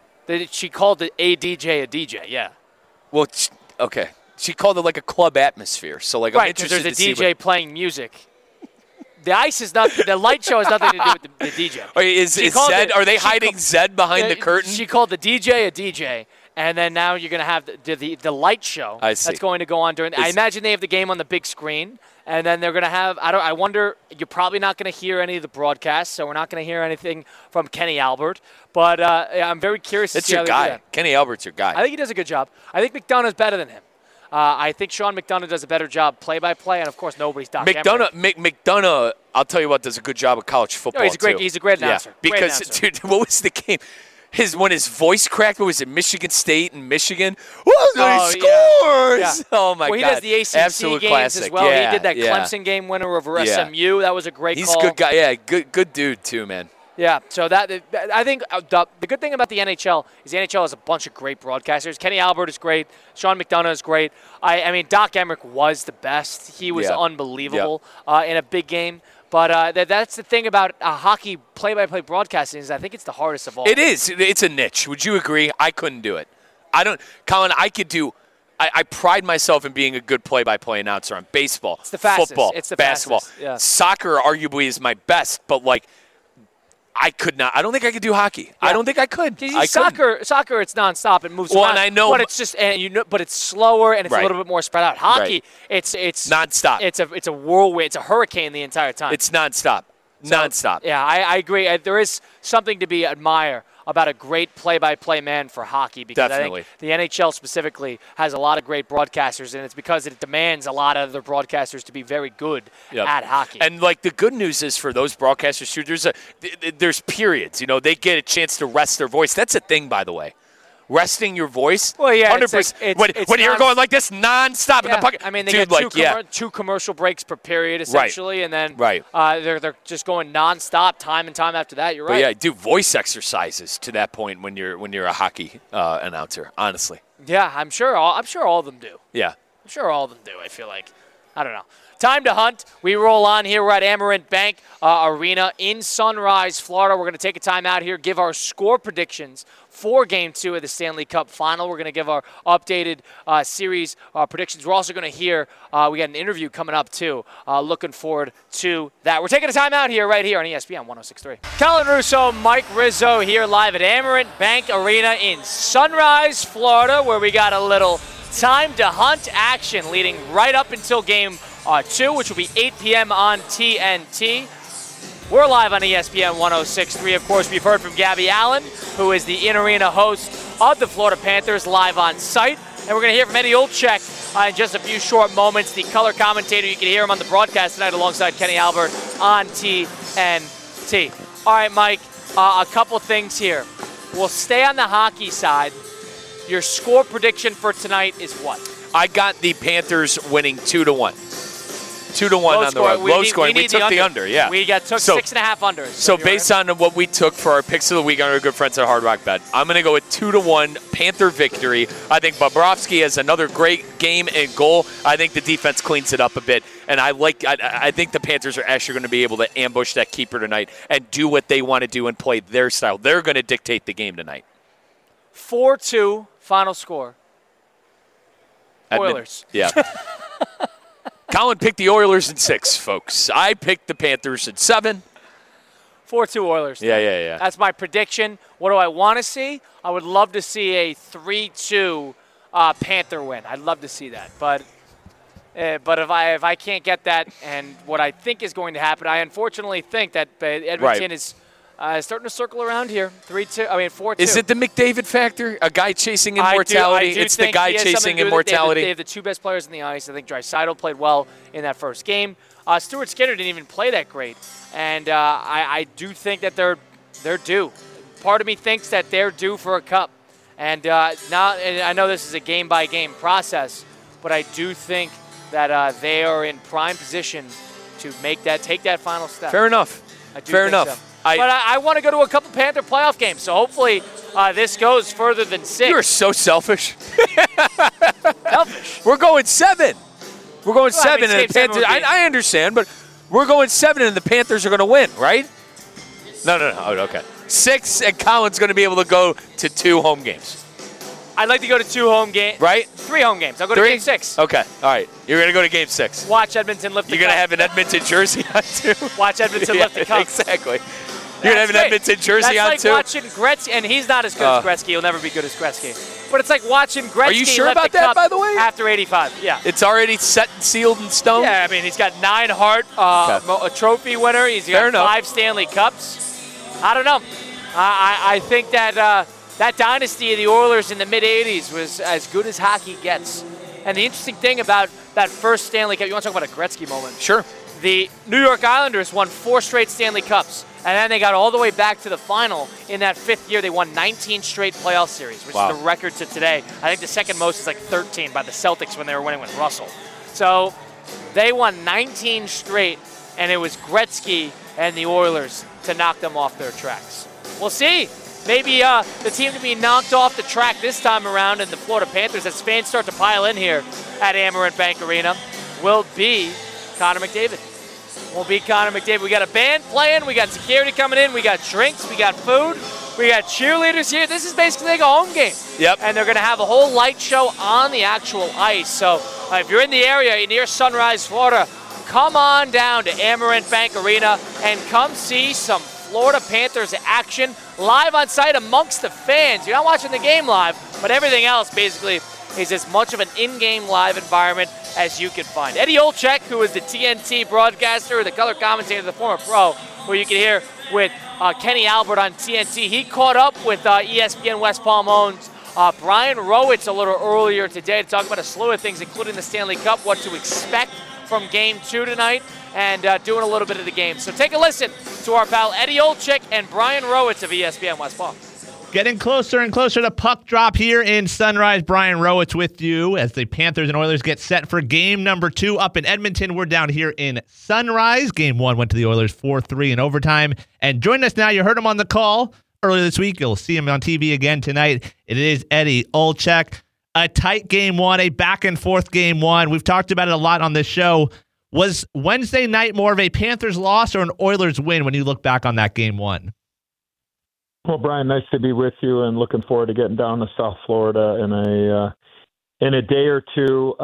She called it a DJ, yeah. Well, okay. She called it like a club atmosphere. So, like, I'm interested there's to a DJ playing music. The ice is not. The light show has nothing to do with the DJ. Is Zed? Are they hiding Zed behind the curtain? She called the DJ a DJ. And then now you're going to have the light show that's going to go on during. I imagine they have the game on the big screen, and then they're going to have. I wonder. You're probably not going to hear any of the broadcasts, so we're not going to hear anything from Kenny Albert. But I'm very curious. That's to see your how they do guy. that. Kenny Albert's your guy. I think he does a good job. I think McDonough's better than him. I think Sean McDonough does a better job play-by-play, and of course nobody's Doc Emmerich. McDonough, I'll tell you what, does a good job of college football. No, he's a great announcer. Yeah, because dude, what was the game? When his voice cracked, what was it, Michigan State and Michigan? Whoa, he scores! Yeah. Oh, my God. Well, he does the ACC Absolute games classic. as well. Yeah, he did that Clemson game winner over SMU. That was a great call. He's a good guy. Yeah, good dude, too, man. Yeah, so I think the good thing about the NHL is the NHL has a bunch of great broadcasters. Kenny Albert is great. Sean McDonough is great. I mean, Doc Emmerich was the best. He was unbelievable in a big game. But that's the thing about hockey play-by-play broadcasting is I think it's the hardest of all. It is. It's a niche. Would you agree? I couldn't do it. Colin, I could do – I pride myself in being a good play-by-play announcer on baseball, it's the fastest. Football, it's the basketball. Fastest. Yeah. Soccer arguably is my best, but, like, I could not. I don't think I could do hockey. Yeah. I don't think I could. Soccer, it's nonstop. It moves around. And I know, but it's just but it's slower and it's a little bit more spread out. Hockey, it's nonstop. It's a whirlwind. It's a hurricane the entire time. It's nonstop. Nonstop. Yeah, I agree. There is something to be admired about a great play-by-play man for hockey because I think the NHL specifically has a lot of great broadcasters, and it's because it demands a lot of their broadcasters to be very good at hockey. And, like, the good news is for those broadcasters, too, there's periods. You know, they get a chance to rest their voice. That's a thing, by the way. Resting your voice, 100%. When you're going like this nonstop in the pocket. I mean, they get two commercial breaks per period, essentially, and then they're just going nonstop time and time after that. You're right. But yeah, do voice exercises to that point when you're a hockey announcer. Honestly. Yeah, I'm sure all of them do. Yeah, I'm sure all of them do. I feel like, I don't know. Time to hunt. We roll on here. We're at Amerant Bank Arena in Sunrise, Florida. We're going to take a time out here, give our score predictions for Game 2 of the Stanley Cup Final. We're going to give our updated series predictions. We're also going to hear, we got an interview coming up, too. Looking forward to that. We're taking a time out here, right here on ESPN 106.3. Colin Russo, Mike Rizzo here live at Amerant Bank Arena in Sunrise, Florida, where we got a little time to hunt action leading right up until Game 2, which will be 8 p.m. on TNT. We're live on ESPN 106.3. Of course, we've heard from Gabby Allen, who is the in-arena host of the Florida Panthers, live on site. And we're going to hear from Eddie Olczyk in just a few short moments, the color commentator. You can hear him on the broadcast tonight alongside Kenny Albert on TNT. All right, Mike, a couple things here. We'll stay on the hockey side. Your score prediction for tonight is what? I got the Panthers winning 2-1. 2-1 on the road. Low scoring. We took the under, yeah. We took 6.5 unders. So based on what we took for our picks of the week on our good friends at Hard Rock Bet, I'm going to go with 2-1 Panther victory. I think Bobrovsky has another great game and goal. I think the defense cleans it up a bit. And I think the Panthers are actually going to be able to ambush that keeper tonight and do what they want to do and play their style. They're going to dictate the game tonight. 4-2 final score. Oilers. Yeah. Colin picked the Oilers in 6, folks. I picked the Panthers in 7. 4-2 Oilers. Yeah. That's my prediction. What do I want to see? I would love to see a 3-2 Panther win. I'd love to see that. But if I can't get that, and what I think is going to happen, I unfortunately think that Edmonton is starting to circle around here. 4-2. Is it the McDavid factor? A guy chasing immortality? It's the guy chasing immortality. They have the two best players on the ice. I think Draisaitl played well in that first game. Stuart Skinner didn't even play that great, and I do think that they're due. Part of me thinks that they're due for a cup, and I know this is a game-by-game process, but I do think that they are in prime position to take that final step. Fair enough. Fair enough. So. But I want to go to a couple Panther playoff games, so hopefully this goes further than 6. You're so selfish. Selfish. We're going 7. We're going 7, I mean, and the Panthers. I understand, but we're going 7, and the Panthers are going to win, right? No. Oh, okay. 6, and Colin's going to be able to go to 2 home games. I'd like to go to 2 home games. Right? 3 home games. I'll go to Game 6. Okay. All right. You're going to go to Game 6. Watch Edmonton lift the cup. You're going to have an Edmonton jersey on, too. Watch Edmonton lift the cup. Exactly. You're going to have an Edmonton jersey on, too. That's like watching Gretzky, and he's not as good as Gretzky. He'll never be good as Gretzky. But it's like watching Gretzky Are you sure lift about the that, cup by the way? after 85. Yeah. It's already set and sealed in stone? Yeah, I mean, he's got 9 Hart, a trophy winner. He's got 5 Stanley Cups. I don't know. I think that that dynasty of the Oilers in the mid-'80s was as good as hockey gets. And the interesting thing about that first Stanley Cup, you want to talk about a Gretzky moment? Sure. The New York Islanders won 4 straight Stanley Cups, and then they got all the way back to the final. In that 5th year, they won 19 straight playoff series, which is the record to today. I think the second most is like 13 by the Celtics when they were winning with Russell. So they won 19 straight, and it was Gretzky and the Oilers to knock them off their tracks. We'll see. Maybe the team to be knocked off the track this time around in the Florida Panthers, as fans start to pile in here at Amerant Bank Arena, will be Connor McDavid. We got a band playing. We got security coming in. We got drinks. We got food. We got cheerleaders here. This is basically like a home game. Yep. And they're going to have a whole light show on the actual ice. So if you're in the area near Sunrise, Florida, come on down to Amerant Bank Arena and come see some Florida Panthers action live on site amongst the fans. You're not watching the game live, but everything else basically is as much of an in-game live environment as you can find. Eddie Olczyk, who is the TNT broadcaster, the color commentator, the former pro, who you can hear with Kenny Albert on TNT, he caught up with ESPN West Palm owns Brian Rowitz a little earlier today to talk about a slew of things, including the Stanley Cup, what to expect from Game 2 tonight, and doing a little bit of the game. So take a listen to our pal Eddie Olczyk and Brian Rowitz of ESPN West Palm. Getting closer and closer to puck drop here in Sunrise. Brian Rowitz with you as the Panthers and Oilers get set for game number 2 up in Edmonton. We're down here in Sunrise. Game 1 went to the Oilers 4-3 in overtime. And join us now. You heard him on the call earlier this week. You'll see him on TV again tonight. It is Eddie Olczyk. A tight game 1, a back-and-forth game 1. We've talked about it a lot on this show. Was Wednesday night more of a Panthers loss or an Oilers win when you look back on that game 1? Well, Brian, nice to be with you, and looking forward to getting down to South Florida in a day or two.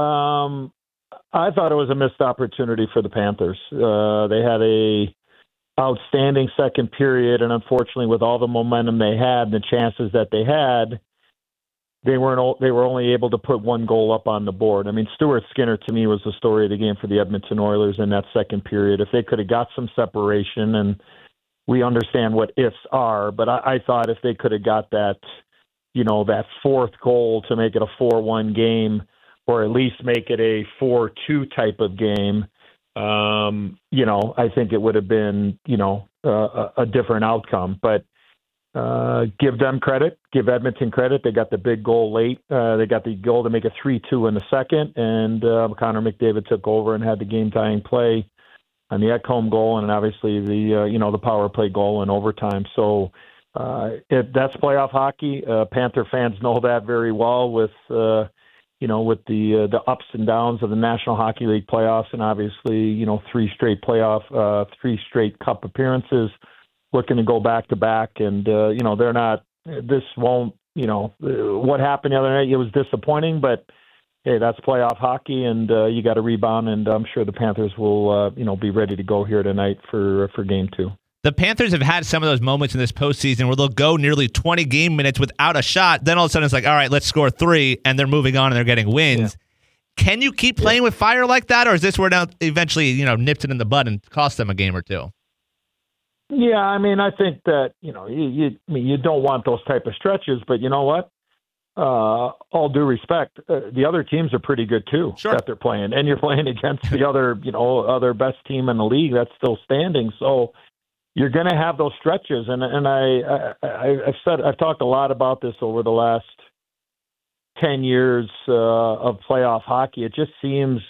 I thought it was a missed opportunity for the Panthers. They had a outstanding second period, and unfortunately, with all the momentum they had and the chances that they had, they were only able to put 1 goal up on the board. I mean, Stuart Skinner, to me, was the story of the game for the Edmonton Oilers in that second period. If they could have got some separation, and we understand what ifs are, but I thought if they could have got that, that 4th goal to make it a 4-1 game, or at least make it a 4-2 type of game, I think it would have been, a different outcome. But give them credit, give Edmonton credit. They got the big goal late. They got the goal to make it 3-2 in the second, and Connor McDavid took over and had the game-tying play on the Ekholm goal, and obviously the power play goal in overtime. So that's playoff hockey. Panther fans know that very well with the ups and downs of the National Hockey League playoffs, and obviously 3 straight cup appearances, looking to go back to back, and they're not. This won't. What happened the other night, it was disappointing, but hey, that's playoff hockey, and you got to rebound, and I'm sure the Panthers will, be ready to go here tonight for Game 2. The Panthers have had some of those moments in this postseason where they'll go nearly 20 game minutes without a shot. Then all of a sudden it's like, all right, let's score 3, and they're moving on and they're getting wins. Yeah. Can you keep playing with fire like that, or is this where now eventually, nips it in the bud and cost them a game or 2? Yeah, I mean, I think that, you don't want those type of stretches, but you know what? all due respect, the other teams are pretty good too that they're playing, and you're playing against the other best team in the league that's still standing. So you're going to have those stretches, and I've talked a lot about this over the last 10 years of playoff hockey. It just seems,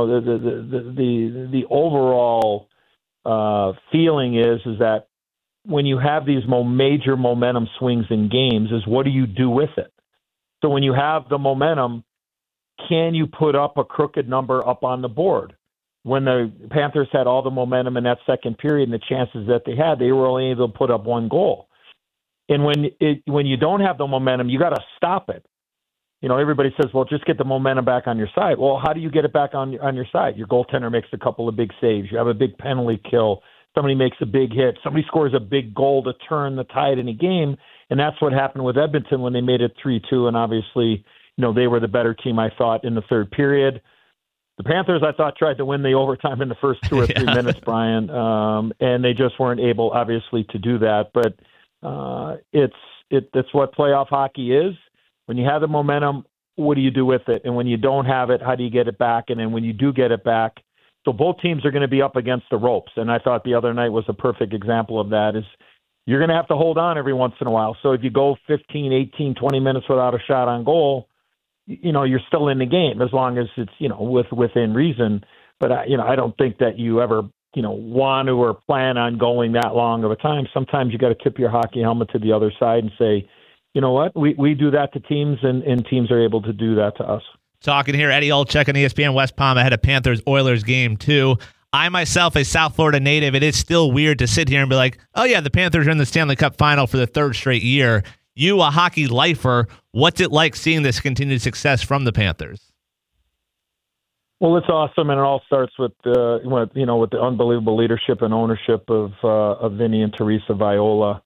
the overall feeling is that when you have these major momentum swings in games, is what do you do with it? So when you have the momentum, can you put up a crooked number up on the board? When the Panthers had all the momentum in that second period and the chances that they had, they were only able to put up one goal. And when you don't have the momentum, you got to stop it. Everybody says, well, just get the momentum back on your side. Well, how do you get it back on your side? Your goaltender makes a couple of big saves. You have a big penalty kill. Somebody makes a big hit. Somebody scores a big goal to turn the tide in a game. And that's what happened with Edmonton when they made it 3-2. And obviously, they were the better team, I thought, in the third period. The Panthers, I thought, tried to win the overtime in the first 2 or 3 minutes, Brian. And they just weren't able, obviously, to do that. But it's what playoff hockey is. When you have the momentum, what do you do with it? And when you don't have it, how do you get it back? And then when you do get it back, so both teams are going to be up against the ropes. And I thought the other night was a perfect example of that. Is you're going to have to hold on every once in a while. So if you go 15, 18, 20 minutes without a shot on goal, you're still in the game as long as it's, within reason. But, I don't think that you ever, want to or plan on going that long of a time. Sometimes you got to tip your hockey helmet to the other side and say, you know what, we do that to teams, and teams are able to do that to us. Talking here, Eddie Olczyk on ESPN West Palm ahead of Panthers-Oilers game 2. I myself, a South Florida native, it is still weird to sit here and be like, oh yeah, the Panthers are in the Stanley Cup final for the 3rd straight year. You, a hockey lifer, what's it like seeing this continued success from the Panthers? Well, it's awesome, and it all starts with the unbelievable leadership and ownership of Vinny and Teresa Viola,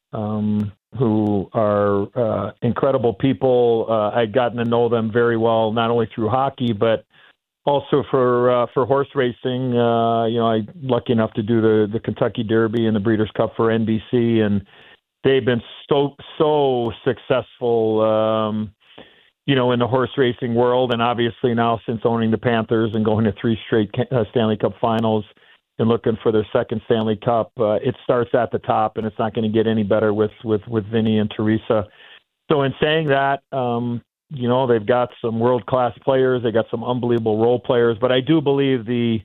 who are incredible people. I'd gotten to know them very well, not only through hockey, but also for horse racing. I'm lucky enough to do the Kentucky Derby and the Breeders' Cup for NBC, and they've been so successful, in the horse racing world. And obviously now, since owning the Panthers and going to 3 straight Stanley Cup finals and looking for their 2nd Stanley Cup, it starts at the top, and it's not going to get any better with Vinny and Teresa. So in saying that, they've got some world-class players. They got some unbelievable role players. But I do believe the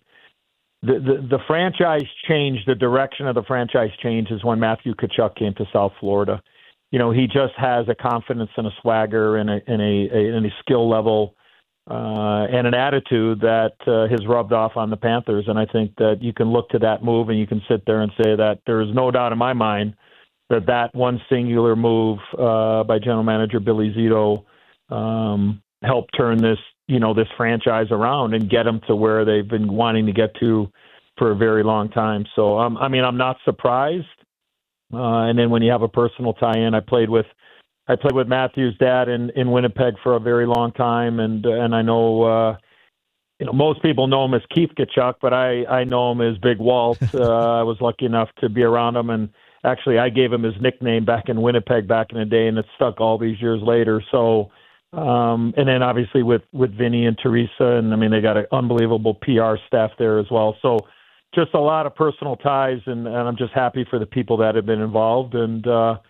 franchise change, the direction of the franchise change, is when Matthew Tkachuk came to South Florida. He just has a confidence and a swagger and a skill level and an attitude that has rubbed off on the Panthers. And I think that you can look to that move and you can sit there and say that there is no doubt in my mind that one singular move by General Manager Billy Zito helped turn this franchise around and get them to where they've been wanting to get to for a very long time. So, I'm not surprised. And then when you have a personal tie-in, I played with Matthew's dad in Winnipeg for a very long time, and I know most people know him as Keith Tkachuk, but I know him as Big Walt. I was lucky enough to be around him, and actually I gave him his nickname back in Winnipeg back in the day, and it's stuck all these years later. So, and then obviously with Vinny and Teresa, and they got an unbelievable PR staff there as well. So just a lot of personal ties, and I'm just happy for the people that have been involved, and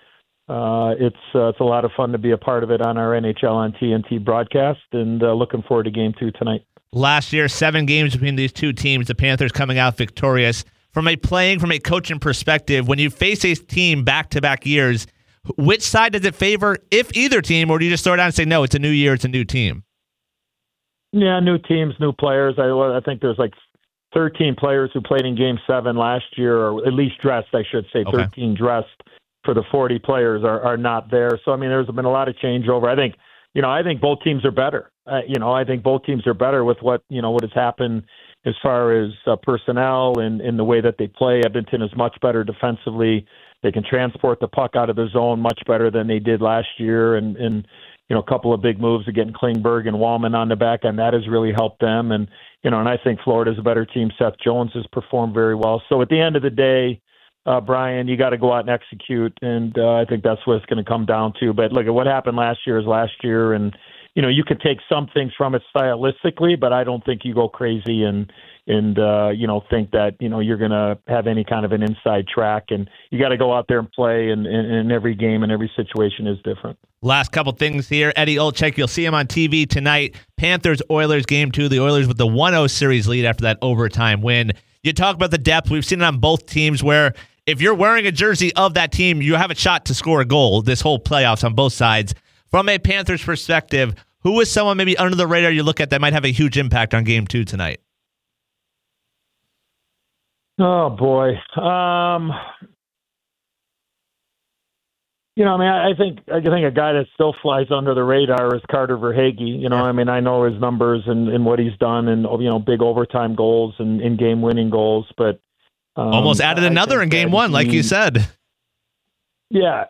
it's a lot of fun to be a part of it on our NHL on TNT broadcast, and looking forward to Game 2 tonight. Last year, 7 games between these two teams, the Panthers coming out victorious. From a coaching perspective, when you face a team back-to-back years, which side does it favor, if either team, or do you just throw it out and say, no, it's a new year, it's a new team? Yeah, new teams, new players. I think there's 13 players who played in Game 7 last year, or at least dressed, I should say. Okay. 13 dressed for the 40 players are not there. So, there's been a lot of changeover. I think both teams are better. I think both teams are better with what has happened as far as personnel and the way that they play. Edmonton is much better defensively. They can transport the puck out of the zone much better than they did last year. And a couple of big moves of getting Klingberg and Wallman on the back, and that has really helped them. And I think Florida's a better team. Seth Jones has performed very well. So at the end of the day, Brian, you got to go out and execute, and I think that's what it's going to come down to. But look at what happened last year is last year, and you could take some things from it stylistically, but I don't think you go crazy and think that you're going to have any kind of an inside track. And you got to go out there and play, and every game and every situation is different. Last couple things here. Eddie Olczyk, you'll see him on TV tonight. Panthers-Oilers game 2. The Oilers with the 1-0 series lead after that overtime win. You talk about the depth. We've seen it on both teams where if you're wearing a jersey of that team, you have a shot to score a goal this whole playoffs on both sides. From a Panthers perspective, who is someone maybe under the radar you look at that might have a huge impact on game 2 tonight? Oh, boy. I think a guy that still flies under the radar is Carter Verhaeghe. I know his numbers and what he's done and, big overtime goals and in-game winning goals, but almost added another in game 1, like you said. Yeah.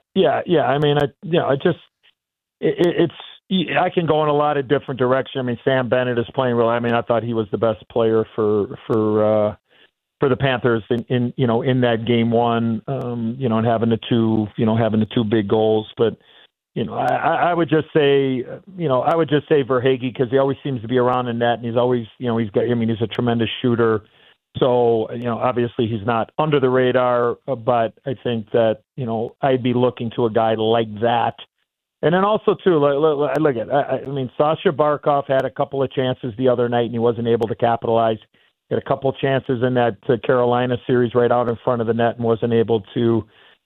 I can go in a lot of different directions. Sam Bennett is playing well. I thought he was the best player for the Panthers in that game 1, and having the two big goals. But I would just say Verhaeghe, because he always seems to be around the net, and he's always he's a tremendous shooter. So obviously he's not under the radar, but I think that I'd be looking to a guy like that. And then also too, look at Sasha Barkov had a couple of chances the other night and he wasn't able to capitalize. He had a couple of chances in that Carolina series right out in front of the net and wasn't able to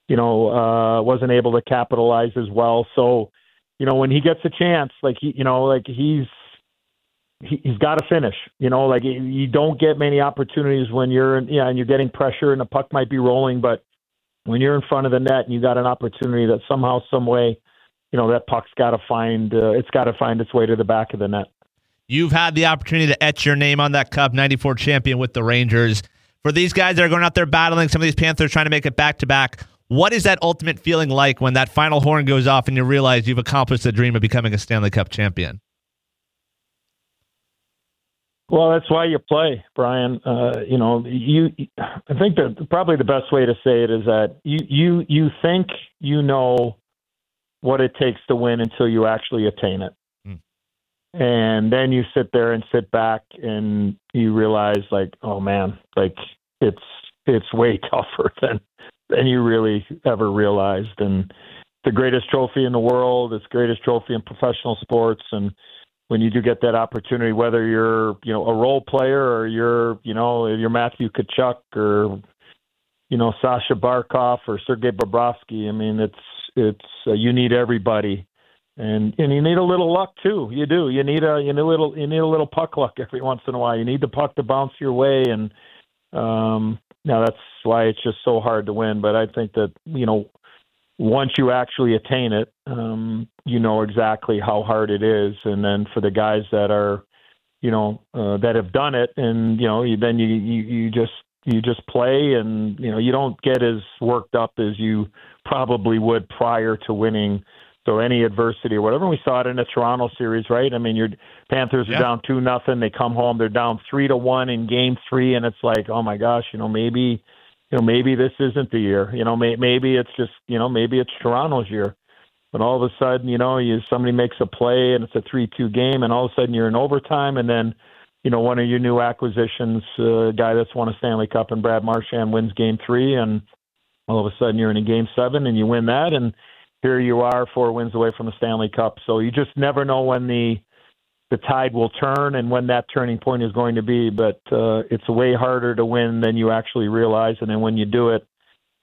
capitalize as well. So, when he gets a chance, he's got to finish. You don't get many opportunities when you're and you're getting pressure and the puck might be rolling, but when you're in front of the net and you got an opportunity that somehow, some way, that puck's got to find its way to the back of the net. You've had the opportunity to etch your name on that Cup, 94 champion with the Rangers. For these guys that are going out there battling, some of these Panthers trying to make it back-to-back, what is that ultimate feeling like when that final horn goes off and you realize you've accomplished the dream of becoming a Stanley Cup champion? Well, that's why you play, Brian. I think that probably the best way to say it is that you think what it takes to win until you actually attain it. And then you sit there and sit back and you realize oh man, it's way tougher than you really ever realized. And the greatest trophy in the world, it's the greatest trophy in professional sports. And when you do get that opportunity, whether you're, a role player or you're Matthew Tkachuk or, Sasha Barkov or Sergei Bobrovsky, it's you need everybody. And you need a little luck too. You do. You need a little puck luck every once in a while. You need the puck to bounce your way, and now that's why it's just so hard to win. But I think that once you actually attain it, exactly how hard it is. And then for the guys that are, that have done it, and then you just play, and you don't get as worked up as you probably would prior to winning. So any adversity or whatever, we saw it in the Toronto series, right? Your Panthers are down 2-0. They come home, they're down 3-1 in Game 3, and it's like, oh my gosh, maybe this isn't the year. Maybe it's just, maybe it's Toronto's year. But all of a sudden, somebody makes a play and it's a 3-2 game, and all of a sudden you're in overtime, and then one of your new acquisitions, a guy that's won a Stanley Cup, and Brad Marchand wins Game 3, and all of a sudden you're in a Game 7 and you win that, and here you are 4 wins away from the Stanley Cup. So you just never know when the tide will turn and when that turning point is going to be. But it's way harder to win than you actually realize. And then when you do it,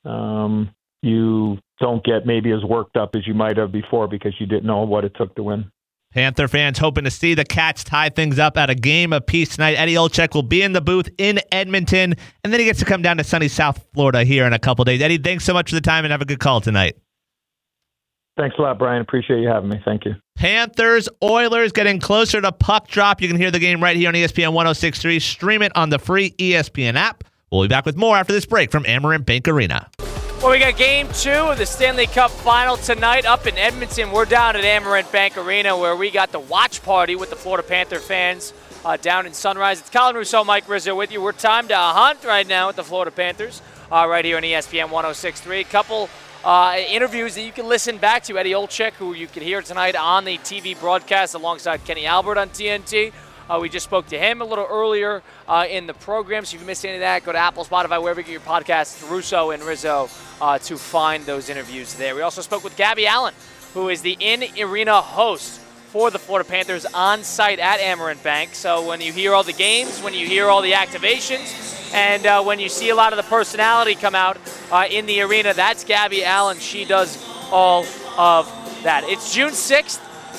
you don't get maybe as worked up as you might have before because you didn't know what it took to win. Panther fans hoping to see the Cats tie things up at a game apiece tonight. Eddie Olczyk will be in the booth in Edmonton, and then he gets to come down to sunny South Florida here in a couple days. Eddie, thanks so much for the time, and have a good call tonight. Thanks a lot, Brian. Appreciate you having me. Thank you. Panthers, Oilers getting closer to puck drop. You can hear the game right here on ESPN 106.3. Stream it on the free ESPN app. We'll be back with more after this break from Amerant Bank Arena. Well, we got Game 2 of the Stanley Cup Final tonight up in Edmonton. We're down at Amerant Bank Arena where we got the watch party with the Florida Panther fans down in Sunrise. It's Colin Russo, Mike Rizzo with you. We're timed to hunt right now with the Florida Panthers. right here on ESPN 106.3. A couple interviews that you can listen back to. Eddie Olczyk, who you can hear tonight on the TV broadcast alongside Kenny Albert on TNT. We just spoke to him a little earlier in the program, so if you missed any of that, go to Apple, Spotify, wherever you get your podcasts, Russo and Rizzo, to find those interviews there. We also spoke with Gabby Allen, who is the in-arena host for the Florida Panthers on site at Amerant Bank. So when you hear all the games, when you hear all the activations, and when you see a lot of the personality come out in the arena, that's Gabby Allen. She does all of that. It's June 6th,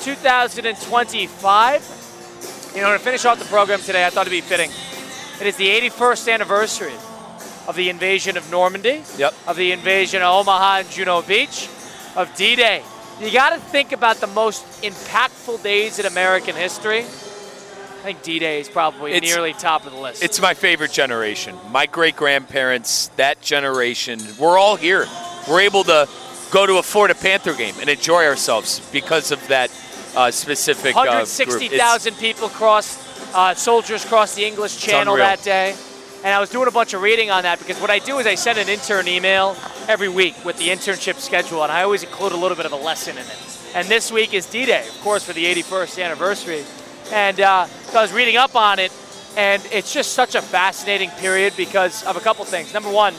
2025. You know, to finish off the program today, I thought it'd be fitting. It is the 81st anniversary of the invasion of Normandy, of the invasion of Omaha and Juno Beach, of D-Day. You got to think about the most impactful days in American history. I think D-Day is probably nearly top of the list. It's my favorite generation. My great-grandparents, that generation, we're all here. We're able to go to a Florida Panther game and enjoy ourselves because of that specific 160,000 people soldiers crossed the English Channel that day. And I was doing a bunch of reading on that because what I do is I send an intern email every week with the internship schedule, and I always include a little bit of a lesson in it. And this week is D-Day, of course, for the 81st anniversary. And so I was reading up on it, and it's just such a fascinating period because of a couple things. Number one,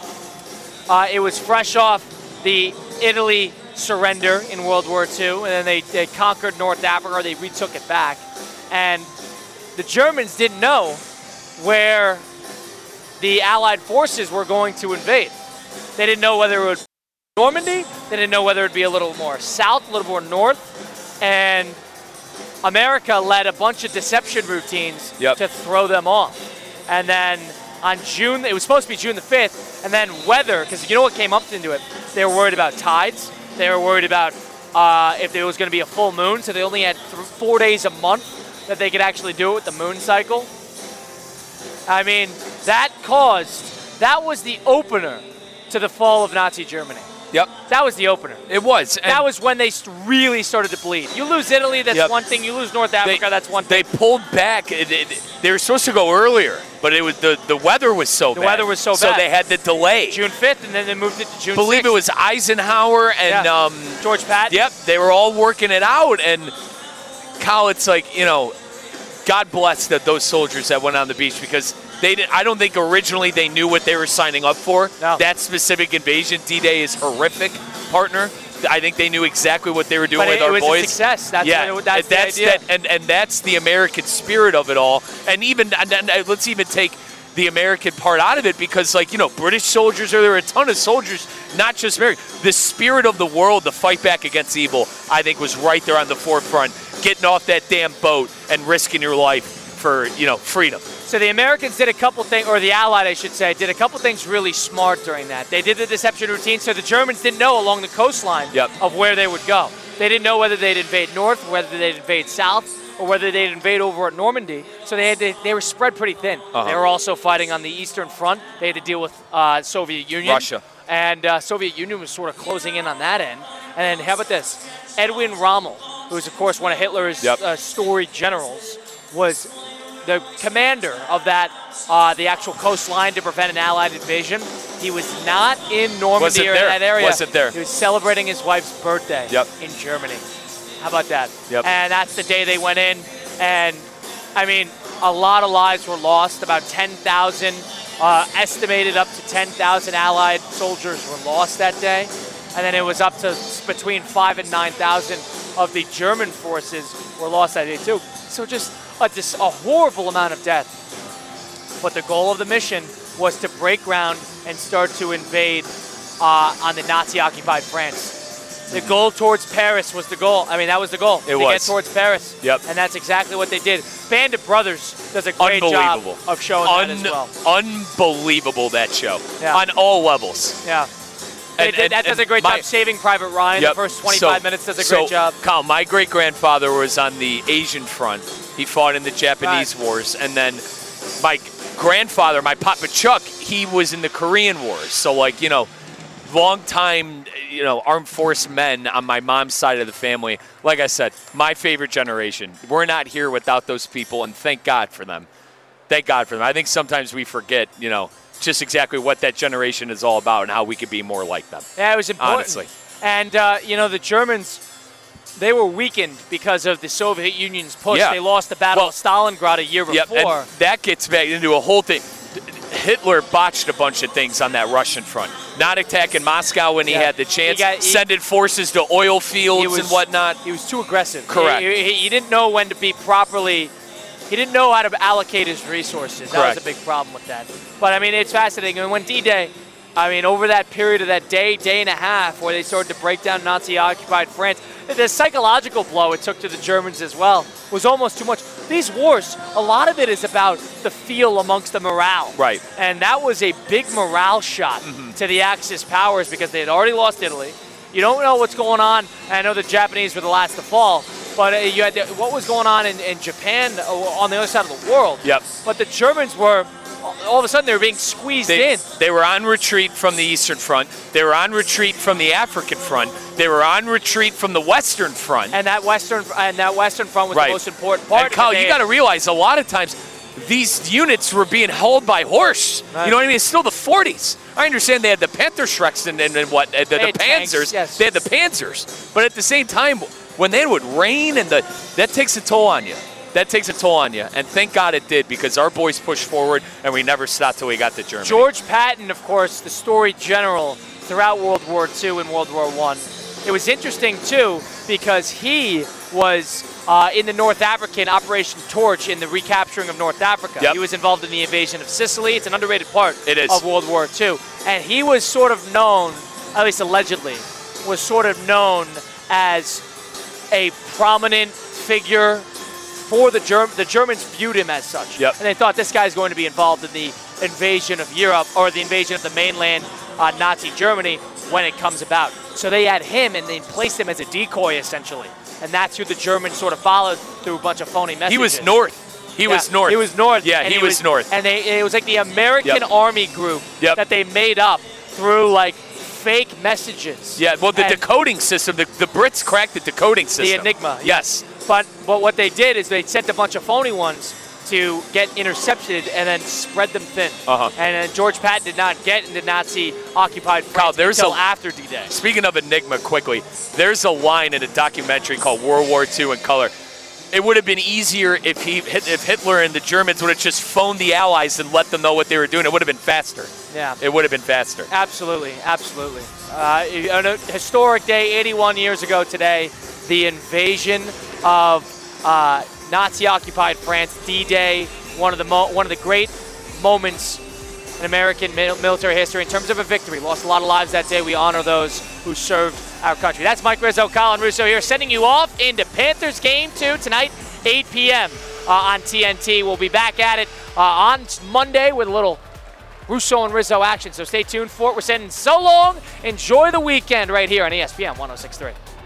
it was fresh off the Italy surrender in World War II, and then they conquered North Africa, or they retook it back. And the Germans didn't know where the Allied forces were going to invade. They didn't know whether it would be Normandy, they didn't know whether it would be a little more south, a little more north, and America led a bunch of deception routines to throw them off. And then on June, it was supposed to be June the 5th, and then weather, because you know what came up into it? They were worried about tides. They were worried about if there was going to be a full moon, so they only had 4 days a month that they could actually do it with the moon cycle. I mean, that was the opener to the fall of Nazi Germany. Yep. That was the opener. It was. And that was when they really started to bleed. You lose Italy, that's one thing. You lose North Africa, that's one thing. They pulled back. They were supposed to go earlier, but it was the weather was so bad. The weather was so bad. So they had to delay. June 5th, and then they moved it to June 6th. I believe it was Eisenhower and George Patton. Yep, they were all working it out. And Kyle, it's like, God bless those soldiers that went on the beach because I don't think originally they knew what they were signing up for. No. That specific invasion, D-Day is horrific, partner. I think they knew exactly what they were doing with our boys. But it was a success. That's the idea. And that's the American spirit of it all. And let's even take the American part out of it because, British soldiers are there, a ton of soldiers, not just American. The spirit of the world to fight back against evil, I think, was right there on the forefront, getting off that damn boat and risking your life for, freedom. So the Americans did a couple things, or the Allied, I should say, did a couple things really smart during that. They did the deception routine, so the Germans didn't know along the coastline of where they would go. They didn't know whether they'd invade north, whether they'd invade south, or whether they'd invade over at Normandy. So they were spread pretty thin. They were also fighting on the Eastern Front. They had to deal with Soviet Union. Russia. And Soviet Union was sort of closing in on that end. And then how about this? Edwin Rommel, who was, of course, one of Hitler's storied generals, was the commander of that, the actual coastline to prevent an Allied invasion. He was not in Normandy or in that area. Wasn't there. He was celebrating his wife's birthday in Germany. How about that? Yep. And that's the day they went in. And, I mean, a lot of lives were lost. About 10,000, estimated up to 10,000 Allied soldiers were lost that day. And then it was up to between 5,000 and 9,000 of the German forces were lost that day, too. So just a horrible amount of death. But the goal of the mission was to break ground and start to invade on the Nazi-occupied France. The goal towards Paris was the goal. I mean, that was the goal. To get towards Paris. Yep. And that's exactly what they did. Band of Brothers does a great job of showing that as well. Unbelievable, that show. Yeah. On all levels. Yeah. That does a great job. Saving Private Ryan, the first 25 minutes does a great job. Kyle, my great-grandfather was on the Asian front. He fought in the Japanese wars. And then my grandfather, my Papa Chuck, he was in the Korean Wars. So, long-time, armed force men on my mom's side of the family. Like I said, my favorite generation. We're not here without those people, and thank God for them. Thank God for them. I think sometimes we forget, just exactly what that generation is all about and how we could be more like them. Yeah, it was important. Honestly. And, the Germans, they were weakened because of the Soviet Union's push. Yeah. They lost the Battle of Stalingrad a year before. And that gets back into a whole thing. Hitler botched a bunch of things on that Russian front. Not attacking Moscow when he had the chance, sending forces to oil fields and whatnot. He was too aggressive. Correct. He didn't know when to be properly. He didn't know how to allocate his resources. That was a big problem with that. But, I mean, it's fascinating. And when D-Day, over that period of that day and a half where they started to break down Nazi-occupied France, the psychological blow it took to the Germans as well was almost too much. These wars, a lot of it is about the feel amongst the morale. Right. And that was a big morale shot to the Axis powers because they had already lost Italy. You don't know what's going on. I know the Japanese were the last to fall, but you had what was going on in Japan on the other side of the world. Yep. But the Germans were, all of a sudden, they were being squeezed in. They were on retreat from the Eastern Front. They were on retreat from the African Front. They were on retreat from the Western Front. And that Western Front was the most important part. And Kyle, you got to realize a lot of times these units were being held by horse. Right. You know what I mean? It's still the 40s. I understand they had the Panzerschrecks and the Panzers. Yes. They had the Panzers. But at the same time, when they would rain that takes a toll on you. That takes a toll on you, and thank God it did because our boys pushed forward, and we never stopped till we got to Germany. George Patton, of course, the storied general throughout World War II and World War I. It was interesting, too, because he was in the North African Operation Torch in the recapturing of North Africa. Yep. He was involved in the invasion of Sicily. It's an underrated part of World War II. And he was sort of known, at least allegedly, was sort of known as a prominent figure for the Germans viewed him as such. Yep. And they thought this guy's going to be involved in the invasion of Europe or the invasion of the mainland Nazi Germany when it comes about. So they had him and they placed him as a decoy essentially. And that's who the Germans sort of followed through a bunch of phony messages. He was north. He was north. Yeah, and he was north. And it was like the American Army group that they made up through like fake messages. Yeah, well, the decoding system, the Brits cracked the decoding system. The Enigma. Yes. But what they did is they sent a bunch of phony ones to get intercepted and then spread them thin. And George Patton did not get into Nazi-occupied France until after D-Day. Speaking of Enigma, quickly, there's a line in a documentary called World War II in Color. It would have been easier if Hitler and the Germans would have just phoned the Allies and let them know what they were doing. It would have been faster. Yeah. It would have been faster. Absolutely, absolutely. On a historic day, 81 years ago today, the invasion of Nazi-occupied France, D-Day, one of the great moments in American military history in terms of a victory. Lost a lot of lives that day. We honor those who served our country. That's Mike Rizzo, Colin Russo here, sending you off into Panthers Game 2 tonight, 8 p.m. On TNT. We'll be back at it on Monday with a little Russo and Rizzo action. So stay tuned for it. We're sending so long. Enjoy the weekend right here on ESPN 106.3.